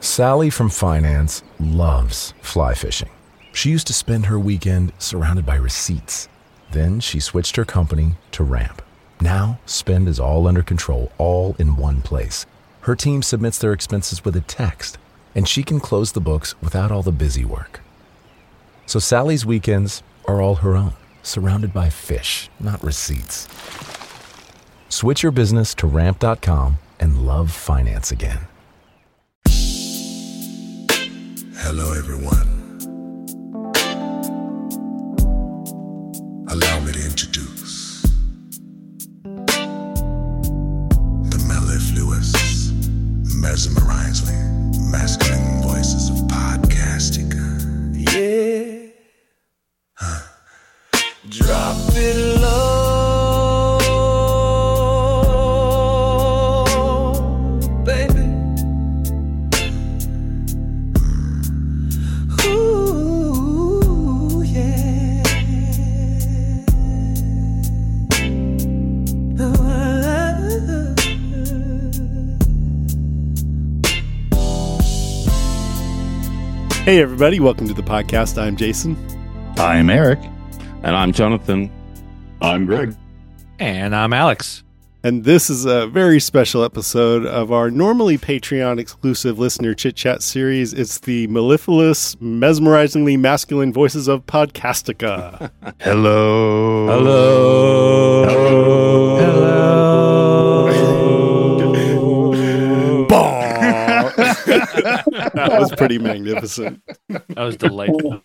Sally from finance loves fly fishing. She used to spend her weekend surrounded by receipts. Then she switched her company to Ramp. Now, spend is all under control, all in one place. Her team submits their expenses with a text, and she can close the books without all the busy work. So Sally's weekends are all her own, surrounded by fish, not receipts. Switch your business to Ramp.com and love finance again. Hello, everyone. Allow me to introduce the mellifluous, mesmerizingly masculine voices of podcasting. Yeah. Drop it low, baby. Ooh, yeah. Hey everybody, welcome to the podcast. I'm Jason. I'm Eric. And I'm Jonathan. I'm Greg. And I'm Alex. And this is a very special episode of our normally Patreon exclusive listener chit chat series. It's the mellifluous, mesmerizingly masculine voices of Podcastica. Hello. Hello. That was pretty magnificent. That was delightful.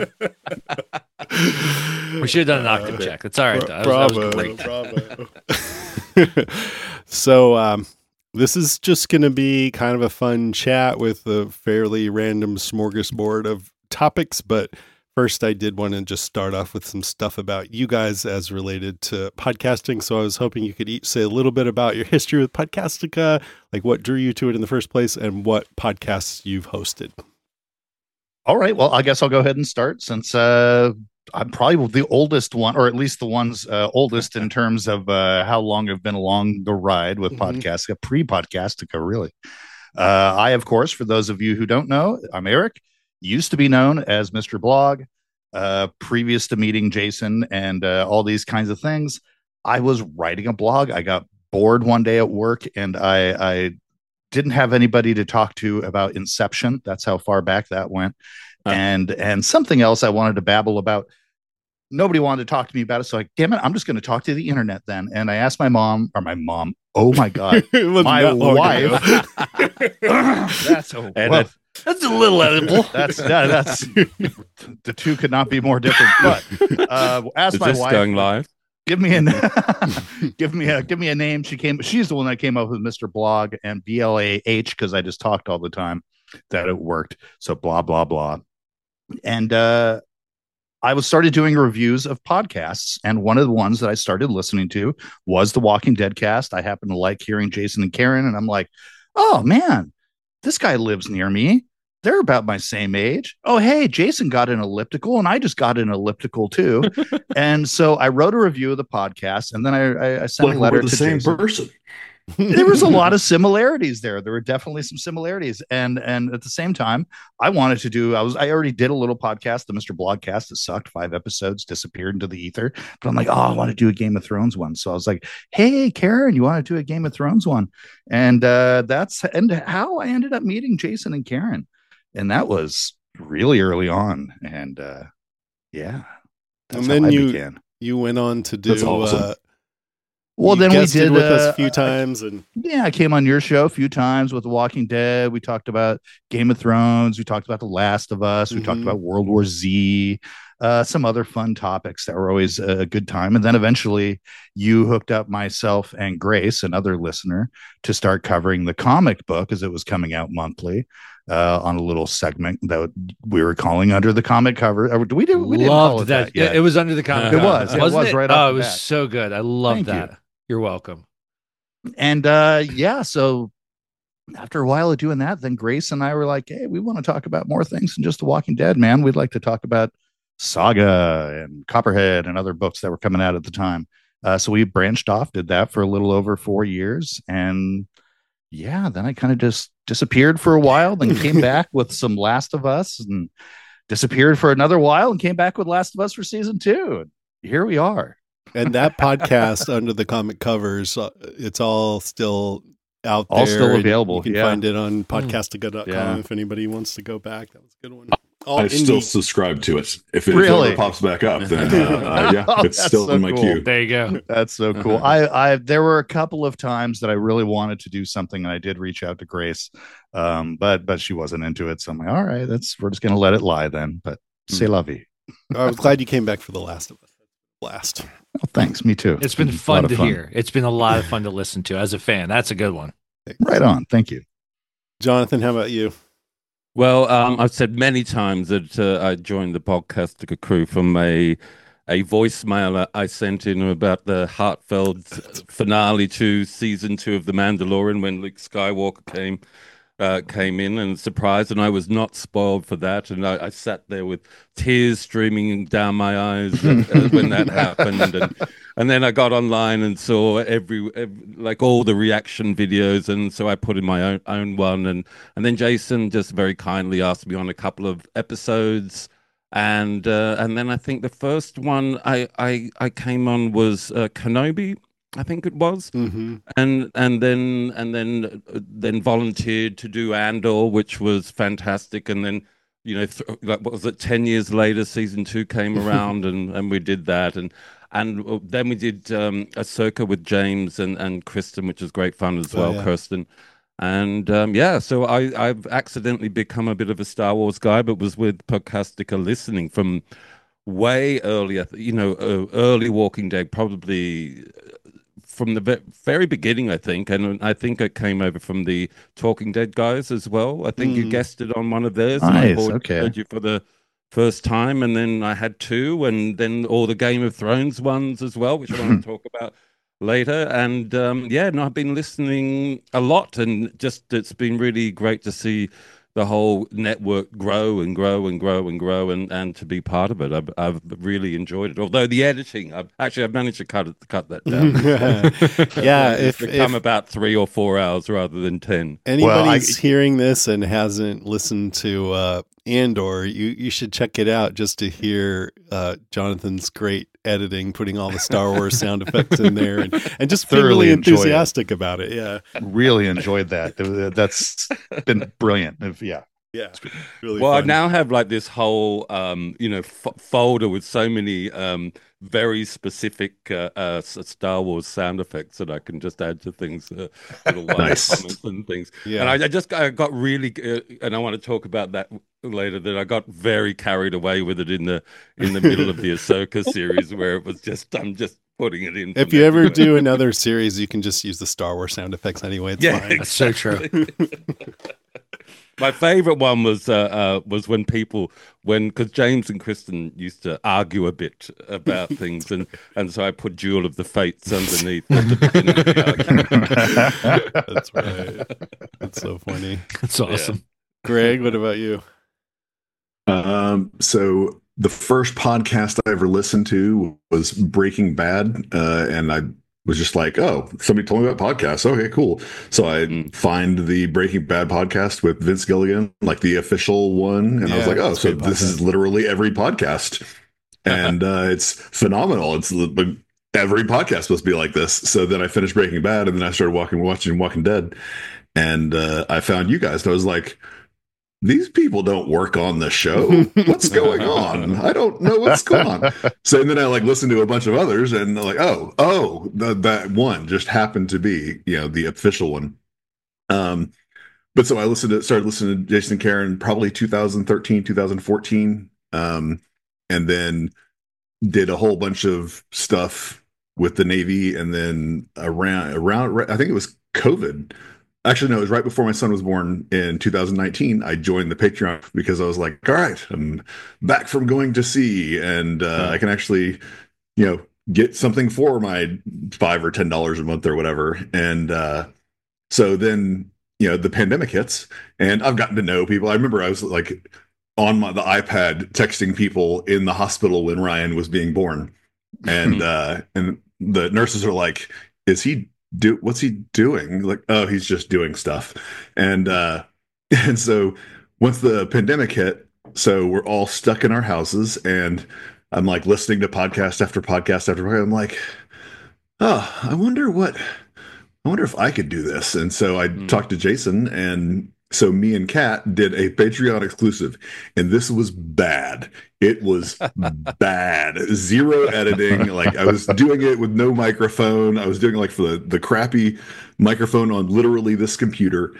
We should have done an octave check. It's all right, though. That was great. Bravo. So, this is just going to be kind of a fun chat with a fairly random smorgasbord of topics. But first, I did want to just start off with some stuff about you guys as related to podcasting. So I was hoping you could each say a little bit about your history with Podcastica, like what drew you to it in the first place, and what podcasts you've hosted. All right. Well, I guess I'll go ahead and start since I'm probably the oldest one, or at least the one's oldest in terms of how long I've been along the ride with Podcastica, pre-Podcastica, really. I, of course, for those of you who don't know, I'm Eric, used to be known as Mr. Blog, previous to meeting Jason and all these kinds of things. I was writing a blog. I got bored one day at work, and I didn't have anybody to talk to about Inception. That's how far back that went. And something else I wanted to babble about. Nobody wanted to talk to me about it. So like, damn it, I'm just going to talk to the internet then. And I asked my mom, oh my God, my wife. That's a little edible. That's the two could not be more different. But asked Is my this wife, going live? give me a name. She's the one that came up with Mr. Blog and BLAH because I just talked all the time that it worked. So blah blah blah. And I started doing reviews of podcasts, and one of the ones that I started listening to was the Walking Dead cast. I happen to like hearing Jason and Karen, and I'm like, oh man, this guy lives near me. They're about my same age. Oh, hey, Jason got an elliptical, and I just got an elliptical too. And so I wrote a review of the podcast, and then I sent a letter to same Jason. person. There was a lot of similarities there. There were definitely some similarities. And at the same time, I wanted to do, I already did a little podcast, the Mr. Blogcast. It sucked. 5 episodes, disappeared into the ether. But I'm like, oh, I want to do a Game of Thrones one. So I was like, hey, Karen, you want to do a Game of Thrones one? And that's how I ended up meeting Jason and Karen. And that was really early on. And yeah. And then you went on to do awesome. Well, then we did with us a few times, and I came on your show a few times with The Walking Dead. We talked about Game of Thrones. We talked about The Last of Us. We talked about World War Z. Some other fun topics that were always a good time. And then eventually, you hooked up myself and Grace, another listener, to start covering the comic book as it was coming out monthly. On a little segment that we were calling Under the Comic Cover. We didn't call it that yet. It was Under the Comic It Cover. was. It was right off Oh, the it was bat. so good. I love that. You. You're welcome. And so after a while of doing that, then Grace and I were like, hey, we want to talk about more things than just The Walking Dead, man. We'd like to talk about Saga and Copperhead and other books that were coming out at the time. So we branched off, did that for a little over 4 years. And yeah, then I kind of just disappeared for a while, then came back with some Last of Us, and disappeared for another while, and came back with Last of Us for season 2. And here we are. And that podcast, Under the Comic Covers, it's all still out there. All still available. You can yeah. find it on podcastica.com Yeah. if anybody wants to go back. That was a good one. I still subscribe to it. If it Really? ever pops back up, then yeah, Oh, it's that's still so in my cool. queue. There you go. That's so cool. I there were a couple of times that I really wanted to do something, and I did reach out to Grace, but she wasn't into it. So I'm like, all right, we're just gonna let it lie then. But c'est la vie. I was glad you came back for The Last of Us. Blast. Oh, thanks. Me too. It's been A lot fun of to hear. It's been a lot of fun to listen to as a fan. That's a good one. Right on. Thank you. Jonathan, how about you? Well, I've said many times that I joined the Podcastica crew from a voicemail I sent in about the heartfelt finale to season 2 of The Mandalorian when Luke Skywalker came in and surprised, and I was not spoiled for that, and I sat there with tears streaming down my eyes when that happened, and then I got online and saw every like all the reaction videos, and so I put in my own one, and then Jason just very kindly asked me on a couple of episodes, and then I think the first one I came on was Kenobi, I think it was, and then volunteered to do Andor, which was fantastic, and then like what was it, 10 years later, season 2 came around, and we did that, and then we did Ahsoka with James and Kristen, which was great fun as well, Kirsten. And so I've accidentally become a bit of a Star Wars guy, but was with Podcastica listening from way earlier, early Walking Dead, probably from the very beginning, I think. And I think it came over from the Talking Dead guys as well. I think you guessed it on one of theirs. Nice, and I okay. heard you for the first time, and then I had 2, and then all the Game of Thrones ones as well, which I want to talk about later. And I've been listening a lot, and just it's been really great to see the whole network grow and grow and grow and grow, and to be part of it. I've really enjoyed it. Although the editing, I've managed to cut that down. It's become about 3 or 4 hours rather than 10. Anybody's hearing this and hasn't listened to Andor, you should check it out just to hear Jonathan's great editing, putting all the Star Wars sound effects in there, and just being really enthusiastic about it. Yeah, really enjoyed that. That's been brilliant. Yeah. It's really well, fun. I now have like this whole folder with so many very specific Star Wars sound effects that I can just add to things, little comments and things. Yeah. And I got really, and I want to talk about that later, that I got very carried away with it in the middle of the Ahsoka series, where it was just I'm just putting it in. If you ever do another series, you can just use the Star Wars sound effects anyway. It's fine. That's so true. My favorite one was when because James and Kristen used to argue a bit about things, and so I put Duel of the Fates underneath at the beginning of the argument. That's right. That's so funny. That's awesome. Greg, what about you? So the first podcast I ever listened to was Breaking Bad, and I was just like, oh, somebody told me about podcasts. Okay, cool. So I find the Breaking Bad podcast with Vince Gilligan, like the official one, and I was like, oh, so this is literally every podcast, and it's phenomenal. It's every podcast supposed to be like this. So then I finished Breaking Bad, and then I started watching Walking Dead, and I found you guys. And I was like, these people don't work on the show. What's going on? I don't know what's going on. So and then I listened to a bunch of others, and like, that one just happened to be, the official one. But so I started listening to Jason and Karen probably 2013, 2014, and then did a whole bunch of stuff with the Navy, and then around I think it was COVID. Actually, no, it was right before my son was born in 2019. I joined the Patreon because I was like, all right, I'm back from going to sea, and I can actually, get something for my $5 or $10 a month or whatever. And so then, the pandemic hits, and I've gotten to know people. I remember I was like on the iPad texting people in the hospital when Ryan was being born, and the nurses are like, is he what's he doing? Like, oh, he's just doing stuff. And and so once the pandemic hit, so we're all stuck in our houses, and I'm like listening to podcast after podcast after podcast. I'm like, oh, I wonder if I could do this. And so I talked to Jason, and so me and Kat did a Patreon exclusive, and this was bad. It was bad. Zero editing. Like, I was doing it with no microphone. I was doing it like for the crappy microphone on literally this computer.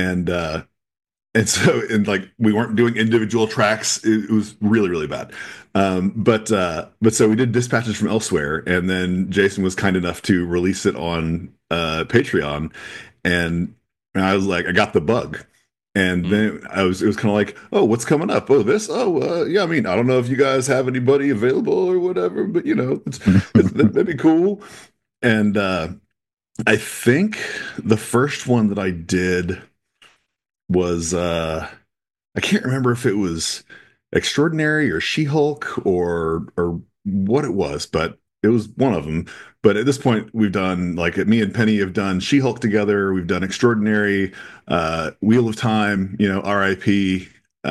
And so, and like, we weren't doing individual tracks. It was really, really bad. But so we did Dispatches from Elsewhere, and then Jason was kind enough to release it on Patreon, and I was like, I got the bug. And then it was kind of like, oh, what's coming up? Oh, this? Oh, yeah. I mean, I don't know if you guys have anybody available or whatever, but that'd be cool. And I think the first one that I did was I can't remember if it was Extraordinary or She-Hulk or what it was, but it was one of them. But at this point, we've done, like, me and Penny have done She-Hulk together. We've done Extraordinary, Wheel of Time, RIP.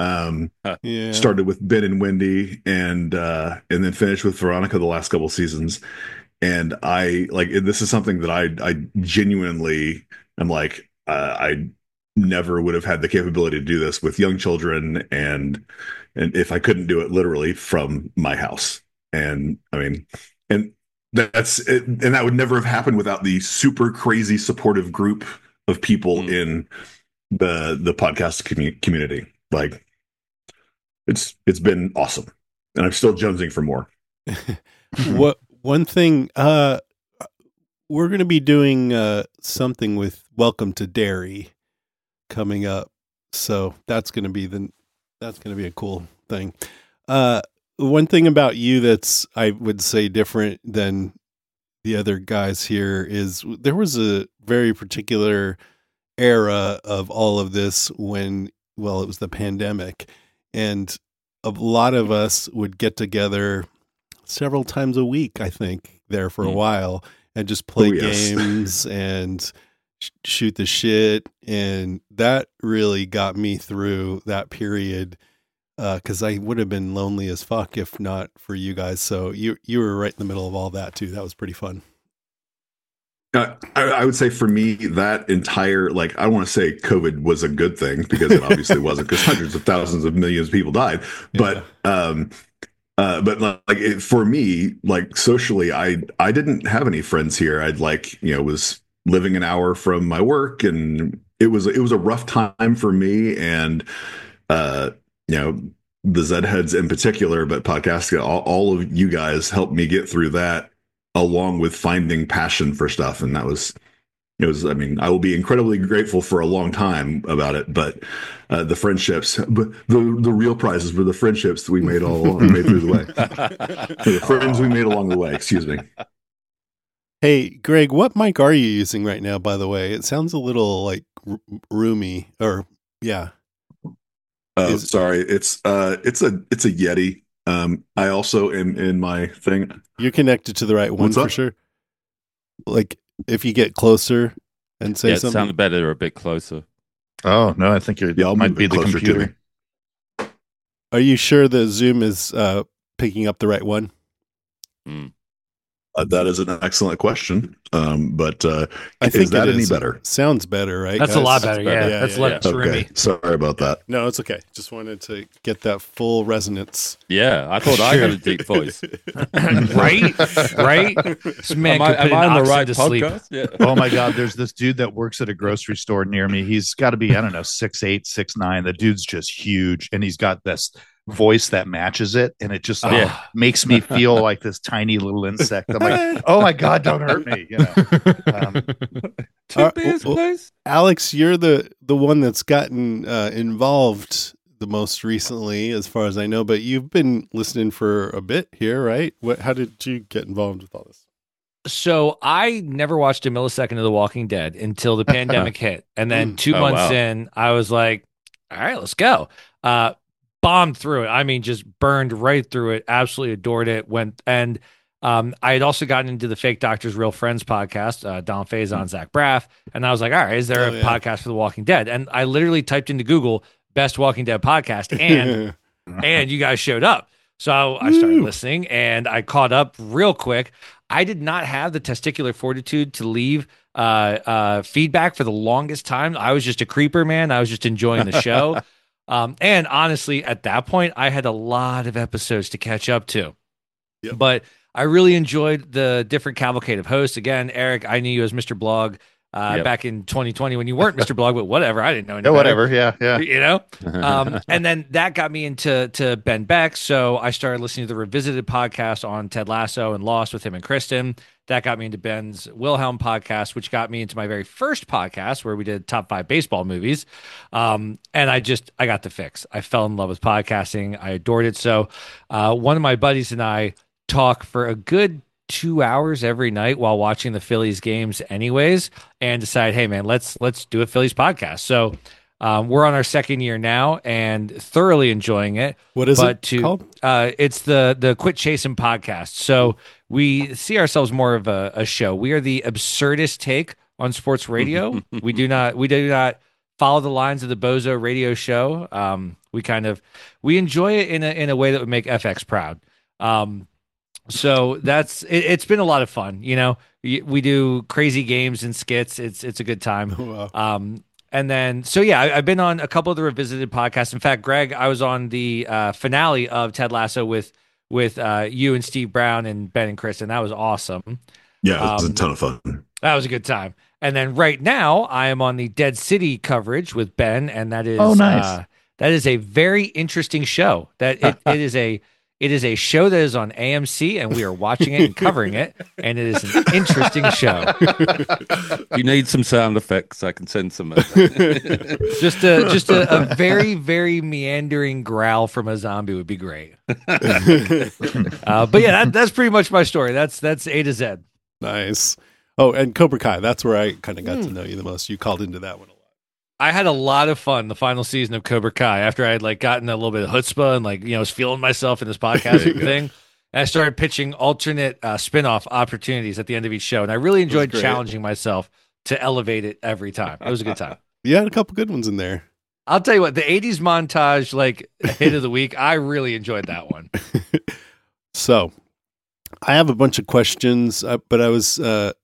Started with Ben and Wendy, and then finished with Veronica the last couple seasons. And I like, this is something that I genuinely am like, I never would have had the capability to do this with young children, and if I couldn't do it literally from my house. And I mean, and that's it, and that would never have happened without the super crazy supportive group of people in the podcast community. Like, it's been awesome, and I'm still jonesing for more. One thing, we're going to be doing something with Welcome to Derry coming up, so that's going to be a cool thing. One thing about you that's, I would say, different than the other guys here is there was a very particular era of all of this when, well, it was the pandemic, and a lot of us would get together several times a week, I think, there for a while, and just play games and shoot the shit. And that really got me through that period, because I would have been lonely as fuck if not for you guys. So you were right in the middle of all that too. That was pretty fun. I would say for me, that entire, like, I want to say COVID was a good thing, because it obviously wasn't, because hundreds of thousands of millions of people died. But like, for me, like, socially, I didn't have any friends here. I'd was living an hour from my work, and it was a rough time for me. And the Zed heads in particular, but podcasting, all of you guys helped me get through that, along with finding passion for stuff. And it was, I mean, I will be incredibly grateful for a long time about it, but the friendships, but the real prizes were the friendships that we made made through the way. The friends we made along the way, excuse me. Hey, Greg, what mic are you using right now, by the way? It sounds a little like roomy, or yeah. Sorry, it's a Yeti. I also am in my thing. You're connected to the right one for sure. Like, if you get closer and say something. It sounded better a bit closer. Oh no, I think it might be the computer. Are you sure the Zoom is picking up the right one? That is an excellent question. But I think is that any better? Sounds better, right? That's guys? a lot better. Yeah, that's less roomy. Sorry about that. No, it's okay. Just wanted to get that full resonance. Yeah, I thought I had a deep voice. Right? This man could put an oxygen to sleep. Yeah. Oh my God, there's this dude that works at a grocery store near me. He's got to be, I don't know, 6'8", 6'9". The dude's just huge, and he's got this voice that matches it, and it just makes me feel like this tiny little insect. I'm like, oh my God, don't hurt me. Alex, you're the one that's gotten involved the most recently, as far as I know, but you've been listening for a bit here, right? How did you get involved with all this? So I never watched a millisecond of The Walking Dead until the pandemic hit. And then 2 months in, I was like, all right, let's go. Bombed through it. I mean, just burned right through it. Absolutely adored it. I had also gotten into the Fake Doctors, Real Friends podcast, Don Faison, Zach Braff, and I was like, all right, is there a podcast for The Walking Dead? And I literally typed into Google best Walking Dead podcast, and you guys showed up. So I started listening, and I caught up real quick. I did not have the testicular fortitude to leave feedback for the longest time. I was just a creeper, man. I was just enjoying the show. And honestly, at that point, I had a lot of episodes to catch up to. Yep. But I really enjoyed the different cavalcade of hosts. Again, Eric, I knew you as Mr. Blog back in 2020 when you weren't Mr. Blog, but whatever. I didn't know anything. Whatever. Yeah. You know? And then that got me into Ben Beck. So I started listening to the Revisited podcast on Ted Lasso and Lost with him and Kristen. That got me into Ben's Wilhelm podcast, which got me into my very first podcast where we did top 5 baseball movies. And I got the fix. I fell in love with podcasting. I adored it. So one of my buddies and I talk for a good 2 hours every night while watching the Phillies games anyways, and decide, hey man, let's do a Phillies podcast. So we're on our second year now and thoroughly enjoying it. What is it called? It's the Quit Chasing podcast. So we see ourselves more of a show. We are the absurdist take on sports radio. we do not follow the lines of the Bozo radio show. We enjoy it in a way that would make FX proud. So that's it's been a lot of fun. You know, we do crazy games and skits. It's a good time. Wow. And then, so yeah, I've been on a couple of the Revisited podcasts. In fact, Greg, I was on the finale of Ted Lasso with you and Steve Brown and Ben and Chris, and that was awesome. Yeah, it was a ton of fun. That was a good time. And then right now, I am on the Dead City coverage with Ben, and that is nice. That is a very interesting show. It is a show that is on AMC, and we are watching it and covering it, and it is an interesting show. You need some sound effects. I can send some. Just a very, very meandering growl from a zombie would be great. But yeah, that's pretty much my story. That's A to Z. Nice. Oh, and Cobra Kai. That's where I kind of got to know you the most. You called into that one a lot. I had a lot of fun the final season of Cobra Kai after I had gotten a little bit of chutzpah and was feeling myself in this podcasting thing. And I started pitching alternate spin-off opportunities at the end of each show. And I really enjoyed challenging myself to elevate it every time. It was a good time. You had a couple good ones in there. I'll tell you what, the 80s montage, hit of the week, I really enjoyed that one. So I have a bunch of questions, but I was,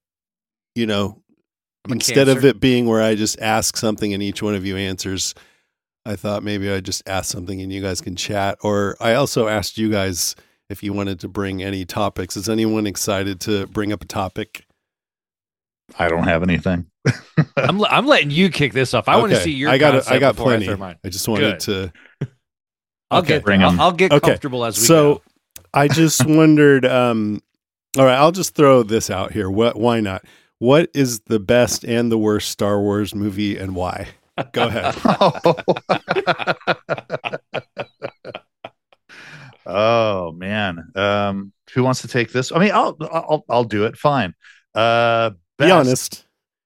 instead of it being where I just ask something and each one of you answers, I thought maybe I'd just ask something and you guys can chat. Or I also asked you guys if you wanted to bring any topics. Is anyone excited to bring up a topic? I don't have anything. I'm letting you kick this off. I want to see your. I got plenty. I just wanted to. I'll get comfortable as we go. I just wondered. All right, I'll just throw this out here. Why not? What is the best and the worst Star Wars movie and why? Go ahead. Oh man. Who wants to take this? I mean, I'll do it. Fine. Be honest.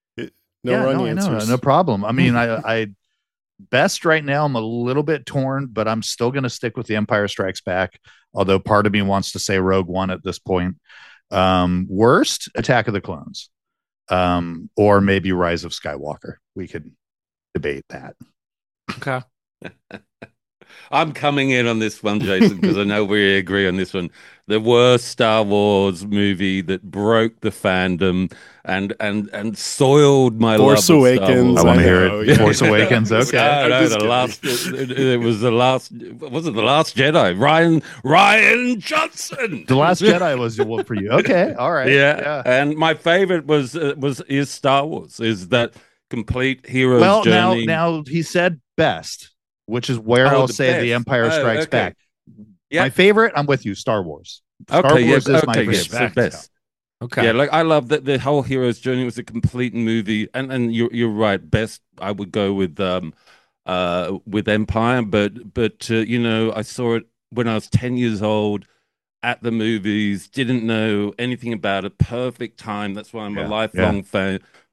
No problem. I mean, I best right now, I'm a little bit torn, but I'm still going to stick with The Empire Strikes Back. Although part of me wants to say Rogue One at this point. Worst, Attack of the Clones. Or maybe Rise of Skywalker. We could debate that. Okay. I'm coming in on this one, Jason, because I know we agree on this one. The worst Star Wars movie that broke the fandom and soiled my Force love Awakens. I want to hear it. Force Awakens. Okay. No, the last. It was the last. Was it the Last Jedi? Ryan Johnson. The Last Jedi was one for you. Okay. All right. Yeah. And my favorite is Star Wars. Is that complete hero's journey? Now he said best, which is where I'll say best. The Empire Strikes Back. Yeah. My favorite, I'm with you, Star Wars. Star Wars is my favorite. Best. Okay. Yeah, I love that the whole hero's journey was a complete movie, and you're right. Best, I would go with Empire, but I saw it when I was 10 years old at the movies. Didn't know anything about it. Perfect time. That's why I'm a lifelong fan.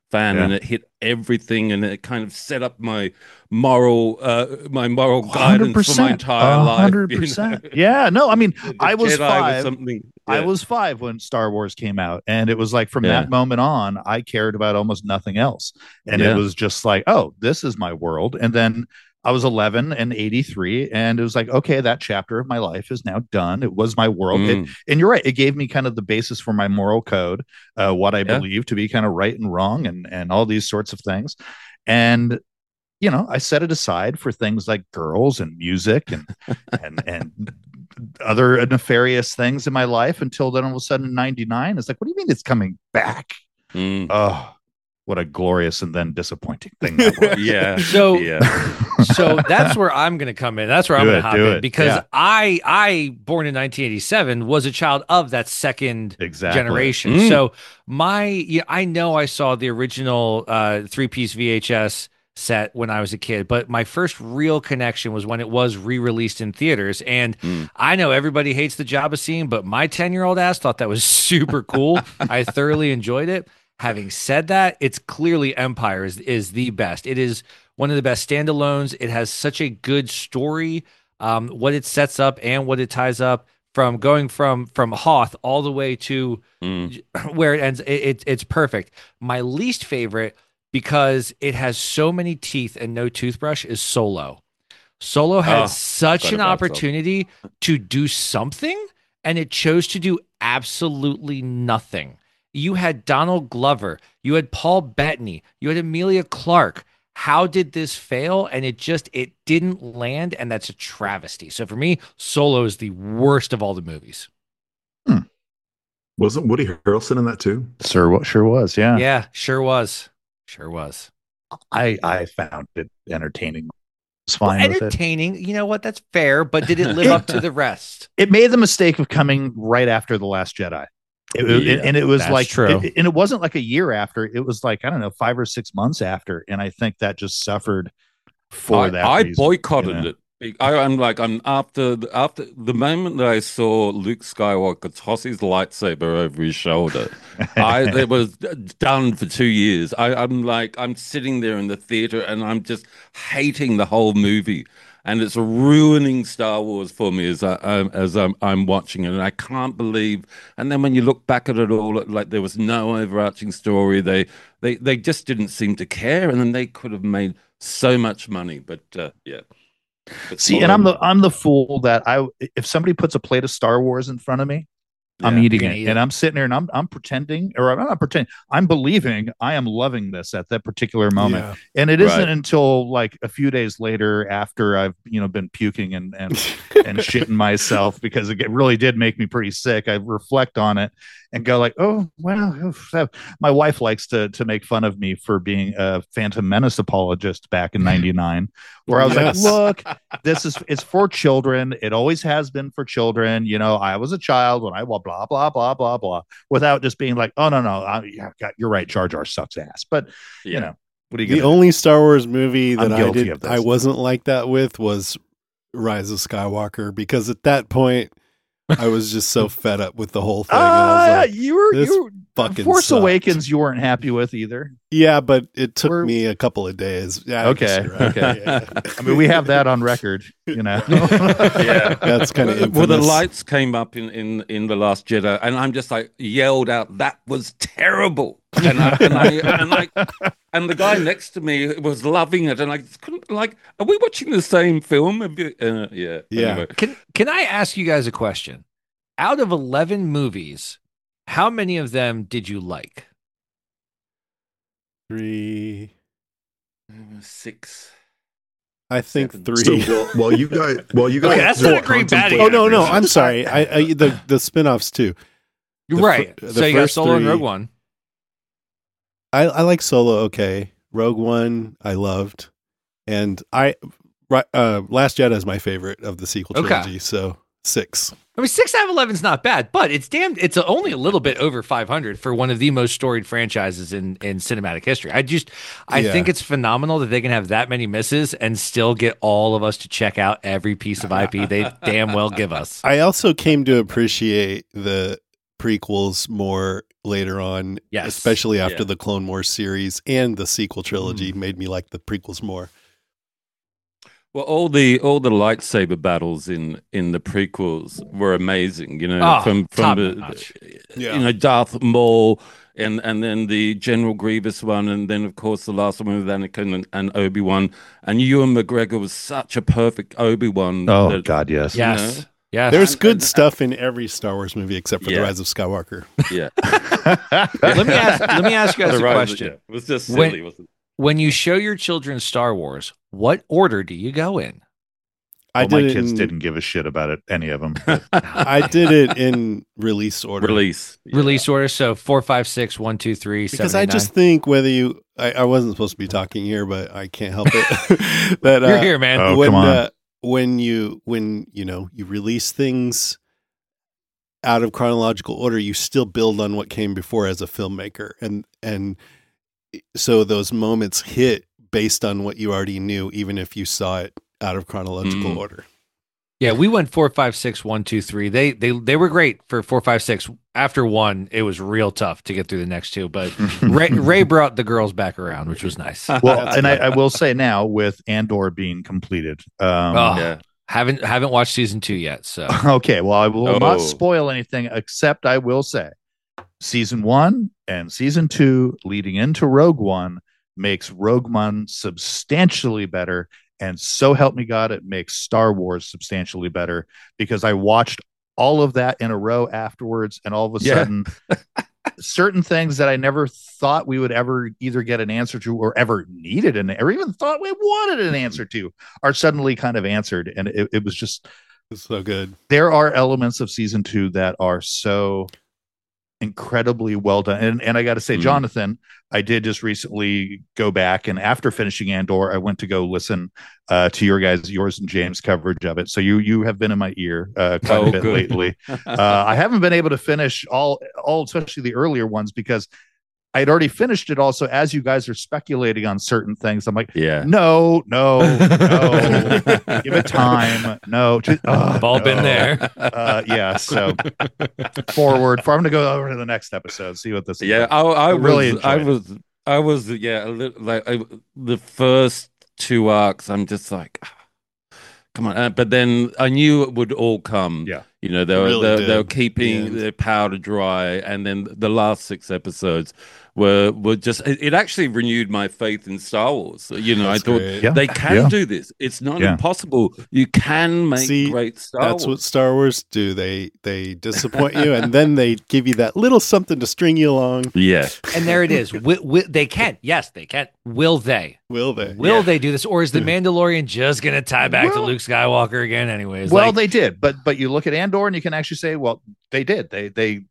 fan, Yeah. and it hit everything, and it kind of set up my moral guidance for my entire life. you know? 100%. Yeah, no, I mean, The I was Jedi five. something. I Yeah. was 5 when Star Wars came out, and it was like from Yeah. that moment on, I cared about almost nothing else, and it Yeah. was just like, oh, this is my world. And then I was 11 and 83, and it was like, okay, that chapter of my life is now done. It was my world, and you're right. It gave me kind of the basis for my moral code, what I believe to be kind of right and wrong, and all these sorts of things, and. I set it aside for things like girls and music and other nefarious things in my life until then all of a sudden in 99 it's like, what do you mean it's coming back? Oh, what a glorious and then disappointing thing that was. Yeah. So, Yeah. so that's where I'm going to come in. That's where I'm Do going it, to hop do in it. because Yeah. I born in 1987 was a child of that second Exactly. generation. So I know I saw the original 3-piece VHS set when I was a kid, but my first real connection was when it was re-released in theaters. And I know everybody hates the Jabba scene, but my 10-year-old ass thought that was super cool. I thoroughly enjoyed it. Having said that, it's clearly Empire is the best. It is one of the best standalones. It has such a good story, what it sets up and what it ties up, from going from Hoth all the way to where it ends. It's perfect. My least favorite, because it has so many teeth and no toothbrush, is Solo. Solo had such an opportunity to do something, and it chose to do absolutely nothing. You had Donald Glover, you had Paul Bettany, you had Emilia Clarke. How did this fail? And it didn't land, and that's a travesty. So for me, Solo is the worst of all the movies. Wasn't Woody Harrelson in that too? Sure was. Yeah. Yeah, sure was. Sure was. I found it entertaining. It's Well, fine with it. entertaining. You know what? That's fair, but did it live up to the rest? It made the mistake of coming right after The Last Jedi. And it was that's like true. and it wasn't like a year after. It was like, I don't know, 5 or 6 months after. And I think that just suffered for that I reason, boycotted it. I'm after the moment that I saw Luke Skywalker toss his lightsaber over his shoulder, it was done for 2 years. I'm sitting there in the theater and I'm just hating the whole movie, and it's ruining Star Wars for me as I'm watching it, and I can't believe. And then when you look back at it all, like there was no overarching story. They just didn't seem to care, and then they could have made so much money. But yeah. But See, and I'm the fool that if somebody puts a plate of Star Wars in front of me, I'm eating You're it, gonna eat and it. I'm sitting there and I'm pretending, or I'm not pretending. I'm believing I am loving this at that particular moment, Yeah. and it isn't Right. until like a few days later, after I've been puking and shitting myself, because it really did make me pretty sick. I reflect on it and go like, oh well. My wife likes to make fun of me for being a Phantom Menace apologist back in '99, where I was Yes. like, look, it's for children. It always has been for children. I was a child when I blah blah blah blah blah, without just being like, oh no, you're right, Jar Jar sucks ass. But Yeah. what are you The gonna only Star Wars movie that I'm guilty of this. I wasn't like that with was Rise of Skywalker, because at that point I was just so fed up with the whole thing. And I was like, you fucking Force sucked. Awakens you weren't happy with either. yeah, but it took We're- me a couple of days. Yeah, I guess Okay, you're right. okay. Yeah. I mean, we have that on record, Yeah. That's kind of Well, the infamous. lights came up in The Last Jedi, and I'm just like yelled out, "That was terrible!" And the guy next to me was loving it, and I couldn't are we watching the same film? Yeah. Yeah. Anyway. Can I ask you guys a question? Out of 11 movies, how many of them did you like? 3, 6. I think 7. 3. So while you guys, Okay, that's not a great batting Oh no, average. I'm sorry. The spin-offs too. You're The right. fir- So the you got first Solo and 3 Rogue One. I like Solo. Okay, Rogue One I loved, and Last Jedi is my favorite of the sequel Okay. trilogy. So 6. I mean, 6 out of 11 is not bad, but it's only a little bit over 500 for one of the most storied franchises in cinematic history. I Yeah. think it's phenomenal that they can have that many misses and still get all of us to check out every piece of IP they damn well give us. I also came to appreciate the prequels more later on, Yes. especially after Yeah. the Clone Wars series and the sequel trilogy made me like the prequels more. Well, all the lightsaber battles in the prequels were amazing. You know, Oh, from top the notch. Yeah. you know, Darth Maul and then the General Grievous one, and then of course the last one with Anakin and Obi-Wan. And Ewan McGregor was such a perfect Obi-Wan. Oh that, God, yes. you Yes. know? Yes. There's And- good and- stuff in every Star Wars movie except for The Yeah. Rise of Skywalker. Yeah. Let me ask you guys a question. Yeah. It was just When- silly, wasn't it? When you show your children Star Wars, what order do you go in? Well, did my it kids in- didn't give a shit about it, any of them. I did it in release order. Release. Yeah. Release order, so 4, 5, 6, 1, 2, 3, Because 7, I 8, just 9. think whether you, I wasn't supposed to be talking here, but I can't help it. that You're here, man. Oh, when come on. when you release things out of chronological order, you still build on what came before as a filmmaker, and so those moments hit based on what you already knew, even if you saw it out of chronological order. Yeah, we went 4, 5, 6, 1, 2, 3. They were great for 4, 5, 6. After 1, it was real tough to get through the next 2. But Ray brought the girls back around, which was nice. Well, and I will say now with Andor being completed, Oh, Yeah. haven't watched season 2 yet. So okay, well, I will Oh. not spoil anything, except I will say season 1 and season 2 leading into Rogue One makes Rogue One substantially better. And so help me God, it makes Star Wars substantially better because I watched all of that in a row afterwards. And all of a Yeah. sudden, certain things that I never thought we would ever either get an answer to or ever needed or even thought we wanted an answer to are suddenly kind of answered. And it was just, It's so good. there are elements of season 2 that are so incredibly well done. And I got to say, Jonathan, I did just recently go back, and after finishing Andor, I went to go listen to yours and James' coverage of it. So you have been in my ear quite a bit good. lately. I haven't been able to finish all, especially the earlier ones, because I had already finished it. Also, as you guys are speculating on certain things, I'm like, Yeah. no, give it time. No, we've all been no. there. Yeah. So forward. I'm going to go over to the next episode. See what this is. Yeah, like. I really was, I enjoyed it. was, yeah, a little, the first 2 arcs. I'm just like, come on. But then I knew it would all come. Yeah. You know, they Really were did. keeping Yeah. their powder dry, and then the last 6 episodes were just. It actually renewed my faith in Star Wars. You know, That's I thought great. Yeah. they can Yeah. do this. It's not Yeah. impossible. You can make See, great Star That's what Wars. Star Wars do. They disappoint you, and then they give you that little something to string you along. Yeah. And there it is. They can. Yes, they can. Will they? Will they? Will they do this, or is the Mandalorian just going to tie back to Luke Skywalker again? Anyways, Well, like, they did, but you look at Andor and you can actually say, well, they did. They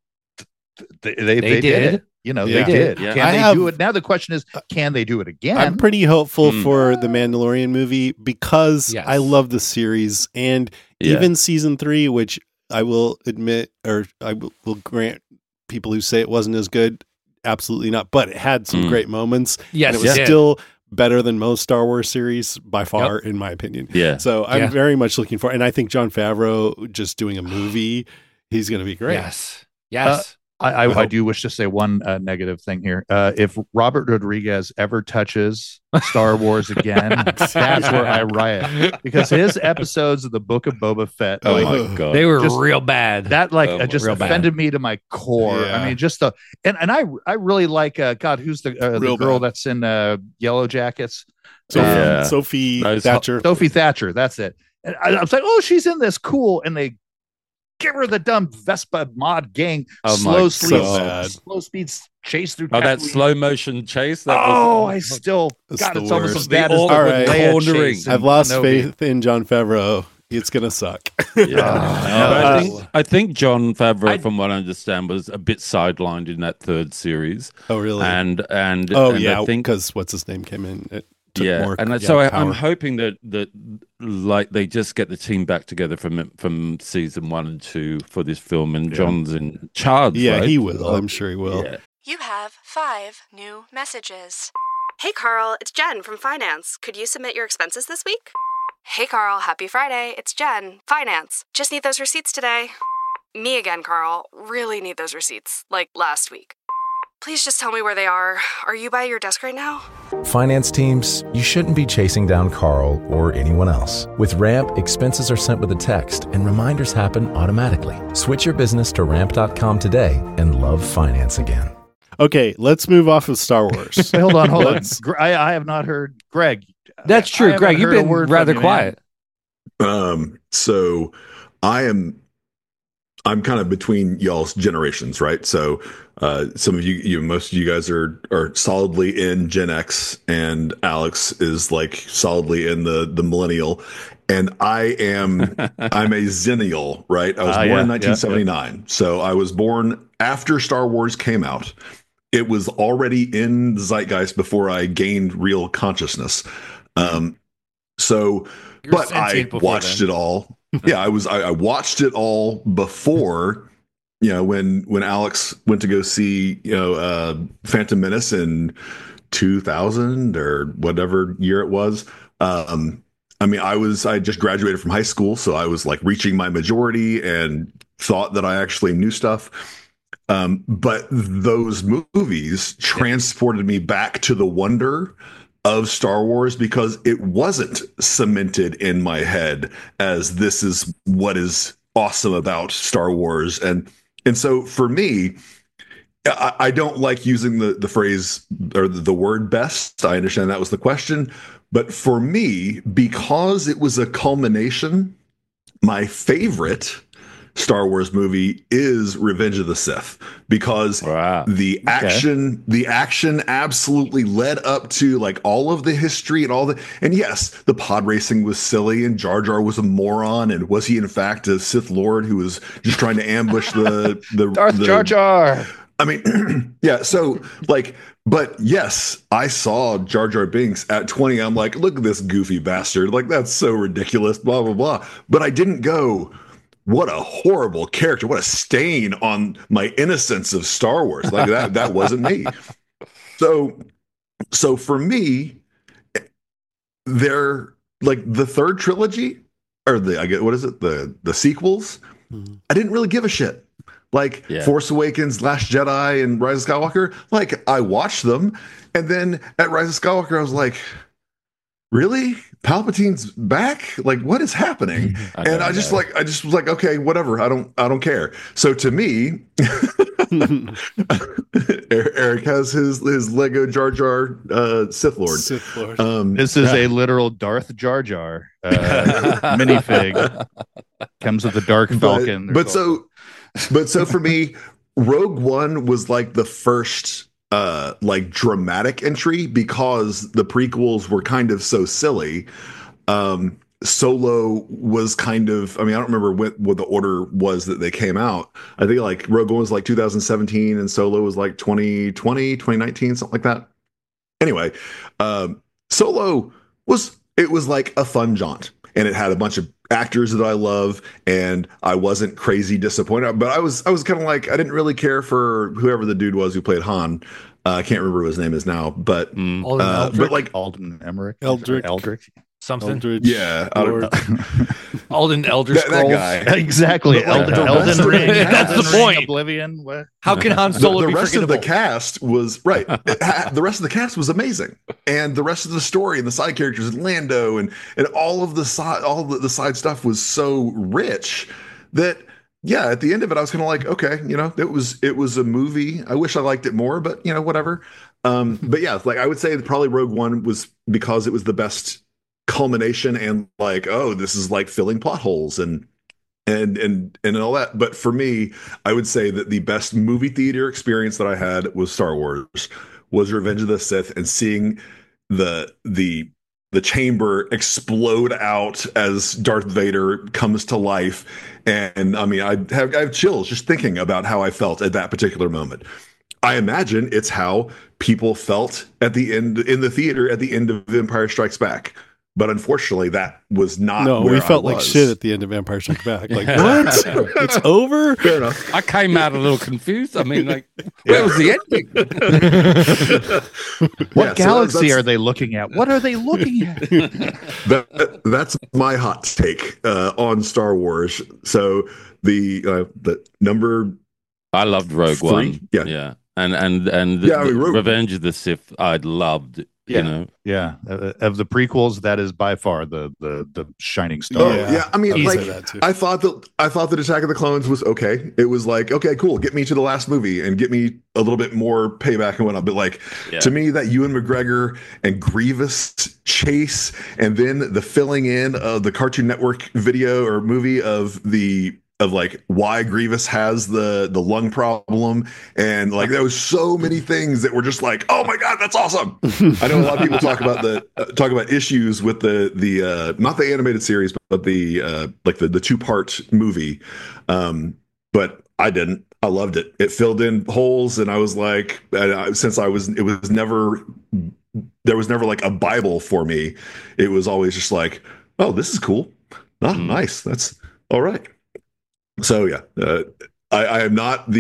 did did. it. You know, Yeah. they did. Yeah. Can I they have- do it? Now the question is, can they do it again? I'm pretty hopeful for the Mandalorian movie because Yes. I love the series, and Yeah. even season 3, which I will admit, or I will grant people who say it wasn't as good, absolutely not. But it had some great moments. yes, and it was it did. still better than most Star Wars series by far, in my opinion. Yeah. So I'm Yeah. very much looking for, and I think Jon Favreau just doing a movie, he's going to be great. Yes. I do wish to say one negative thing here. If Robert Rodriguez ever touches Star Wars again, that's where I riot, because his episodes of the Book of Boba Fett, Oh like, my god. They were Just- real bad. that like Oh, just real bad. offended me to my core. Yeah. I mean, just the and I really like God, who's the Real girl bad. that's in Yellow Jackets? Yeah. Sophie Those- Thatcher. Sophie Thatcher, that's it. And I was like, oh, she's in this, cool. And they give her the dumb Vespa mod gang Oh my God. slow speeds chase through. Oh, that Tatooine. slow motion chase. That Oh, was, I still That's God, the it's almost worst. as bad The as the All right. Leia cornering. chase in I've lost Kenobi. faith in Jon Favreau. It's going to suck. Yeah. I think Jon Favreau, I- from what I understand, was a bit sidelined in that 3rd series, Oh, really? and oh, and yeah, I think because what's his name came in. It took yeah, more and so I'm power. hoping that like they just get the team back together from season 1 and 2 for this film, and John's in charge. Yeah, right? he will. I'm sure he will. Yeah. You have 5 new messages. Hey Carl, it's Jen from Finance. Could you submit your expenses this week? Hey Carl, happy Friday. It's Jen, Finance. Just need those receipts today. Me again, Carl. Really need those receipts, like last week. Please just tell me where they are. Are you by your desk right now? Finance teams, you shouldn't be chasing down Carl or anyone else. With Ramp, expenses are sent with a text and reminders happen automatically. Switch your business to ramp.com today and love finance again. Okay, let's move off of Star Wars. Hold on. I have not heard Greg. That's I true, haven't Greg. You've heard a been word rather from you, quiet. So I'm kind of between y'all's generations, right? So some of most of you guys are solidly in Gen X, and Alex is like solidly in the millennial, and I'm a Zennial, right? I was born in 1979, so I was born after Star Wars came out. It was already in the zeitgeist before I gained real consciousness. But I watched it all. Yeah, I watched it all before, when Alex went to go see, Phantom Menace in 2000 or whatever year it was. I just graduated from high school, so I was like reaching my majority and thought that I actually knew stuff. But those movies transported me back to the wonder of Star Wars because it wasn't cemented in my head as this is what is awesome about Star Wars. And so for me, I don't like using the phrase or the word best. I understand that was the question. But for me, because it was a culmination, my favorite Star Wars movie is Revenge of the Sith, because the action absolutely led up to like all of the history and yes, the pod racing was silly and Jar Jar was a moron, and was he in fact a Sith Lord who was just trying to ambush the Darth Jar Jar? I mean, yeah, so like, but yes, I saw Jar Jar Binks at 20. I'm like, look at this goofy bastard. Like, that's so ridiculous, blah, blah, blah. But I didn't go, what a horrible character, what a stain on my innocence of Star Wars. Like that wasn't me. So for me, they're like the third trilogy or the sequels. I didn't really give a shit. Like Force Awakens, Last Jedi, and Rise of Skywalker. Like I watched them, and then at Rise of Skywalker, I was like, really? Palpatine's back? Like, what is happening? And I just was like, okay, whatever. I don't care. So to me, Eric has his Lego Jar Jar Sith Lord. This is a literal Darth Jar Jar minifig. Comes with the Dark Falcon. But so for me, Rogue One was like the first like dramatic entry because the prequels were kind of so silly. Solo was kind of, I mean, I don't remember what the order was that they came out. I think like Rogue One was like 2017 and Solo was like 2020, 2019, something like that. Anyway, Solo was like a fun jaunt, and it had a bunch of actors that I love, and I wasn't crazy disappointed, but I was kind of like, I didn't really care for whoever the dude was who played Han. I can't remember what his name is now, but like Alden Emmerich, Eldrick, something. Eldridge, yeah, Alden Elder Scrolls, that guy. Exactly. Elden Ring. That's the point. Oblivion. What? How can Han Solo the be rest forgettable? of the cast was right. The rest of the cast was amazing, and the rest of the story and the side characters and Lando and all of the side stuff was so rich that. Yeah, at the end of it, I was kind of like, okay, it was a movie. I wish I liked it more, but whatever. But yeah, like I would say probably Rogue One was because it was the best culmination and like, oh, this is like filling plot holes and all that. But for me, I would say that the best movie theater experience that I had was Star Wars, was Revenge of the Sith, and seeing the chamber explode out as Darth Vader comes to life. And I mean, I have chills just thinking about how I felt at that particular moment. I imagine it's how people felt at the end in the theater at the end of Empire Strikes Back, But unfortunately, that was not. No, where we felt I like was. shit at the end of Empire Strikes Back. Like, what? It's over? Fair enough. I came out a little confused. I mean, like, where was the ending? What Yeah, so galaxy that's- are they looking at? What are they looking at? That's my hot take on Star Wars. So the number I loved Rogue 3? One. Yeah. Yeah. And Yeah, I mean, Revenge of the Sith, I loved. Yeah. You know, Yeah, of the prequels, that is by far the shining star. Yeah, I mean, I would like say that too. I thought that Attack of the Clones was okay. It was like, okay, cool, get me to the last movie and get me a little bit more payback and whatnot. But like Yeah. to me, that Ewan McGregor and Grievous chase, and then the filling in of the Cartoon Network video or movie of like why Grievous has the lung problem, and like there was so many things that were just like, oh my god, that's awesome. I know a lot of people talk about issues with the not the animated series, but the like the 2-part movie, but I didn't. I loved it. It filled in holes, and I was like, there was never like a Bible for me. It was always just like, oh, this is cool. Oh, nice. That's all right. So yeah, I am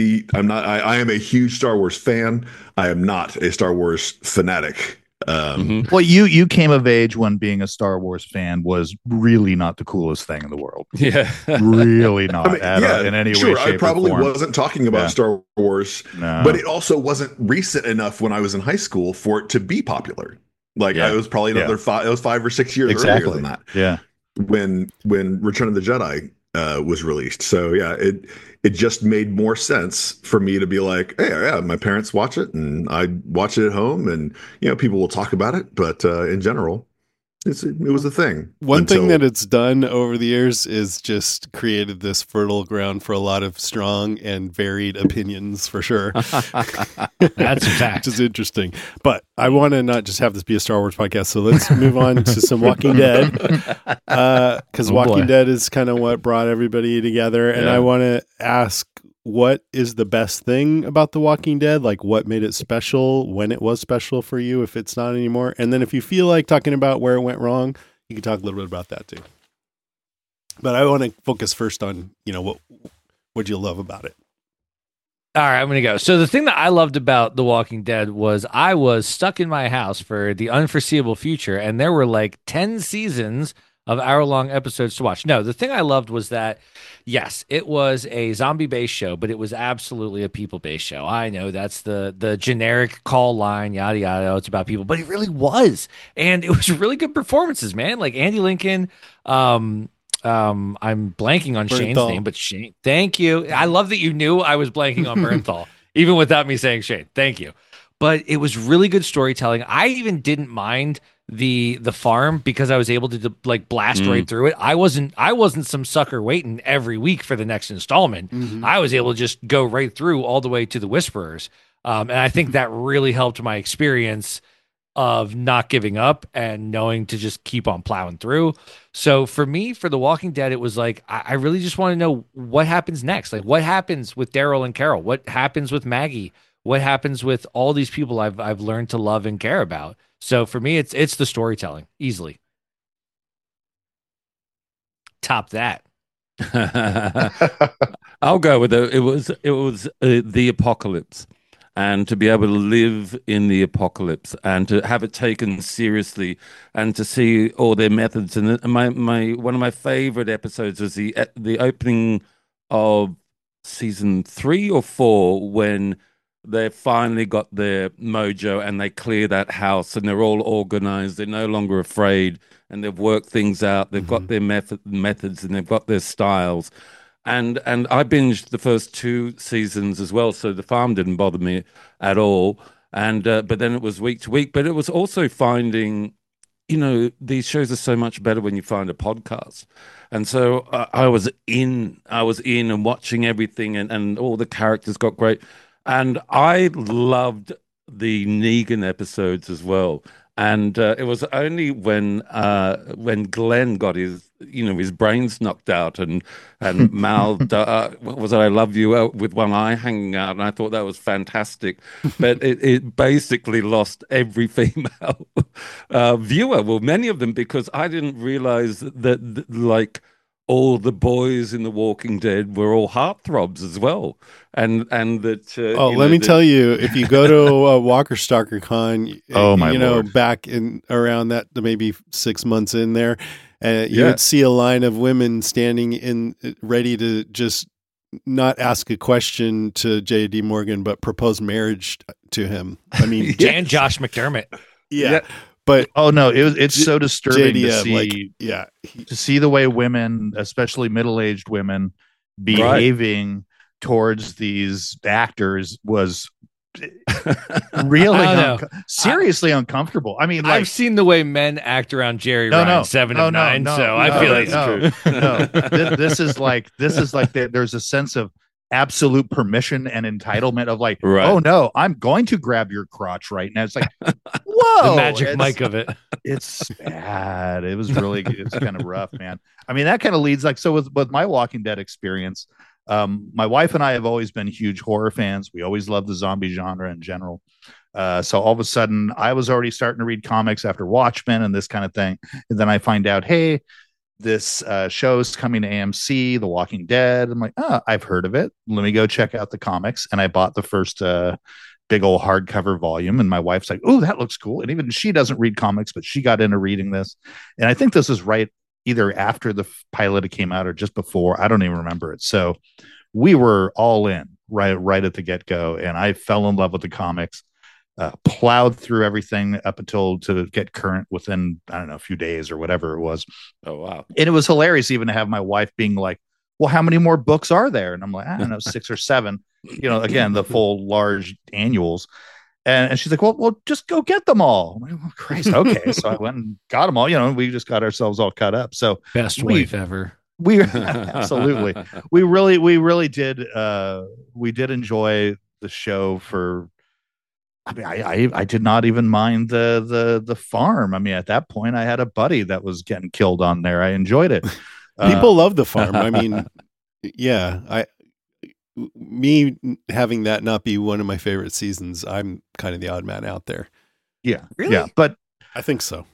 a huge Star Wars fan. I am not a Star Wars fanatic. Well, you came of age when being a Star Wars fan was really not the coolest thing in the world. yeah. Really not I mean, in any sure, way, shape, I probably or form. wasn't talking about Yeah. Star Wars, No. but it also wasn't recent enough when I was in high school for it to be popular. Like Yeah. I was probably another 5 or 6 years earlier Exactly. than that. Yeah. when Return of the Jedi was released. So yeah, it just made more sense for me to be like, hey, yeah, my parents watch it and I watch it at home, and people will talk about it, but in general, it was a thing. One thing until- that it's done over the years is just created this fertile ground for a lot of strong and varied opinions, for sure. That's a fact. Which is interesting. But I want to not just have this be a Star Wars podcast, so let's move on to some Walking Dead. Because Walking boy. Dead is kind of what brought everybody together. And Yeah. I want to ask, what is the best thing about The Walking Dead? Like, what made it special, when it was special for you, if it's not anymore? And then if you feel like talking about where it went wrong, you can talk a little bit about that too. But I want to focus first on, what you love about it. All right, I'm going to go. So the thing that I loved about The Walking Dead was I was stuck in my house for the unforeseeable future, and there were like 10 seasons of hour-long episodes to watch. No, the thing I loved was that, yes, it was a zombie-based show, but it was absolutely a people-based show. I know that's the generic call line, yada, yada, it's about people, but it really was. And it was really good performances, man. Like Andy Lincoln, I'm blanking on Shane's Bernthal. name, but Shane, thank you. I love that you knew I was blanking on Bernthal, even without me saying Shane. Thank you. But it was really good storytelling. I even didn't mind the farm because I was able to like blast right through it. I wasn't some sucker waiting every week for the next installment. I was able to just go right through all the way to the Whisperers. And I think that really helped my experience of not giving up and knowing to just keep on plowing through. So for me, for The Walking Dead, it was like, I really just want to know what happens next. Like what happens with Daryl and Carol? What happens with Maggie? What happens with all these people I've learned to love and care about? So for me, it's the storytelling easily. Top that. I'll go with it. It was the apocalypse, and to be able to live in the apocalypse and to have it taken seriously, and to see all their methods. And my one of my favorite episodes was the opening of season 3 or 4 when they finally got their mojo and they clear that house and they're all organized. They're no longer afraid and they've worked things out. They've got their methods and they've got their styles. And I binged the first 2 seasons as well, so the farm didn't bother me at all. And but then it was week to week. But it was also finding, these shows are so much better when you find a podcast. And so I was in and watching everything, and all the characters got great. And I loved the Negan episodes as well. And it was only when Glenn got his his brain's knocked out and mouthed, what was it? I love you with one eye hanging out. And I thought that was fantastic. But it basically lost every female viewer. Well, many of them, because I didn't realize that like, all the boys in The Walking Dead were all heartthrobs as well, and that. Let me tell you, if you go to Walker Stalker Con, Lord. back in around that maybe 6 months in there, you would see a line of women standing in ready to just not ask a question to J.D. Morgan, but propose marriage to him. I mean, and Josh McDermott. Yeah. But it's so disturbing JDM, to see the way women, especially middle-aged women, behaving towards these actors was really seriously uncomfortable. I mean, like, I've seen the way men act around Jerry Ryan 7 of 9, so I feel like this is like there's a sense of absolute permission and entitlement of like, oh no, I'm going to grab your crotch right now. It's like, whoa, the magic mic of it. It's bad. It's kind of rough, man. I mean, that kind of leads like, so with my Walking Dead experience, my wife and I have always been huge horror fans. We always loved the zombie genre in general. So all of a sudden I was already starting to read comics after Watchmen and this kind of thing. And then I find out, hey, this show's coming to AMC, The Walking Dead. I'm like, I've heard of it. Let me go check out the comics. And I bought the first big old hardcover volume. And my wife's like, oh, that looks cool. And even she doesn't read comics, but she got into reading this. And I think this is right either after the pilot came out or just before. I don't even remember it. So we were all in right at the get-go. And I fell in love with the comics. Plowed through everything up until to get current within, I don't know, a few days or whatever it was. Oh, wow. And it was hilarious even to have my wife being like, well, how many more books are there? And I'm like, I don't know, 6 or 7, again, the full large annuals. And she's like, well, just go get them all. I'm like, oh, Christ. Okay. So I went and got them all, we just got ourselves all cut up. So best wife ever. We absolutely, we really did. We did enjoy the show for, I mean, I did not even mind the farm. I mean, at that point, I had a buddy that was getting killed on there. I enjoyed it. People love the farm. I mean, me having that not be one of my favorite seasons, I'm kind of the odd man out there. Yeah, really? Yeah, but I think so.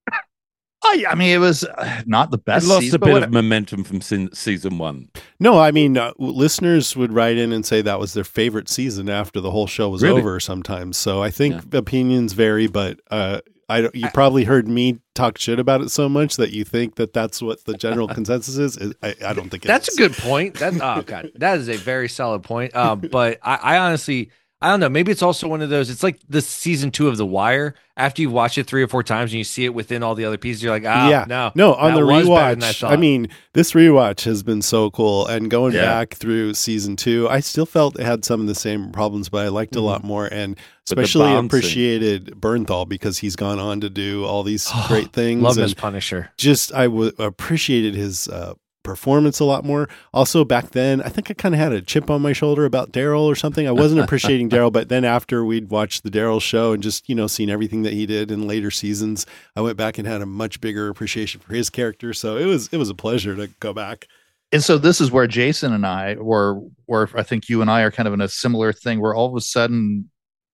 I mean, it was not the best. It lost season, a bit of momentum from season 1. No, I mean, listeners would write in and say that was their favorite season after the whole show was over sometimes. So I think opinions vary, but you probably heard me talk shit about it so much that you think that that's what the general consensus is. I don't think that's a good point. That is a very solid point. But I honestly, I don't know. Maybe it's also one of those. It's like the season 2 of The Wire. After you've watched it 3 or 4 times and you see it within all the other pieces, you're like, no. On the rewatch, I mean, this rewatch has been so cool. And going back through season 2, I still felt it had some of the same problems, but I liked it a lot more. And especially appreciated Bernthal because he's gone on to do all these great things. Love his Punisher. Just appreciated his performance a lot more. Also, back then, I think I kind of had a chip on my shoulder about Daryl or something. I wasn't appreciating Daryl, but then after we'd watched the Daryl show and just, seen everything that he did in later seasons, I went back and had a much bigger appreciation for his character. So it was a pleasure to go back. And so this is where Jason and I were I think you and I are kind of in a similar thing where all of a sudden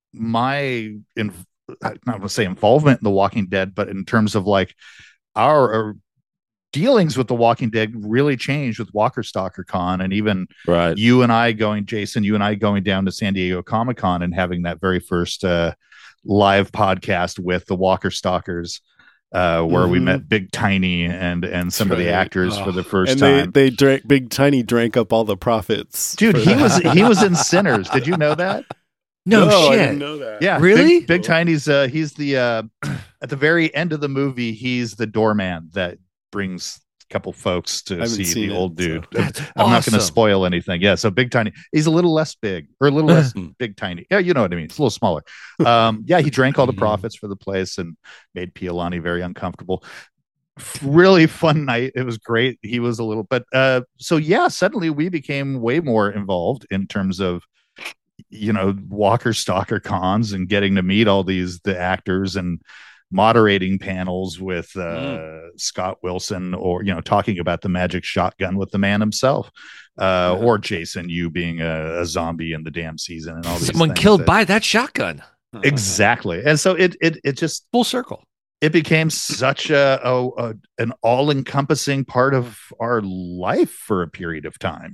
I'm not going to say involvement in The Walking Dead, but in terms of like our dealings with The Walking Dead really changed with Walker Stalker Con, and even you and I going down to San Diego Comic-Con and having that very first live podcast with the Walker Stalkers, where we met Big Tiny and some of the actors for the first time. They drank, Big Tiny drank up all the profits. Dude, he was in Sinners. Did you know that? No shit. I didn't know that. Yeah, really? Big Tiny's he's the at the very end of the movie, he's the doorman that brings a couple folks to see the old dude. So. I'm not going to spoil anything. Yeah, so Big Tiny, he's a little less big or a little less Big Tiny. Yeah, you know what I mean. It's a little smaller. He drank all the profits for the place and made Piolani very uncomfortable. Really fun night. It was great. He was a little, but suddenly we became way more involved in terms of Walker Stalker cons and getting to meet all the actors and moderating panels with Scott Wilson, or talking about the magic shotgun with the man himself, or Jason, you being a zombie in the damn season, and all these someone killed by that shotgun. Exactly. And so it just full circle. It became such an all-encompassing part of our life for a period of time,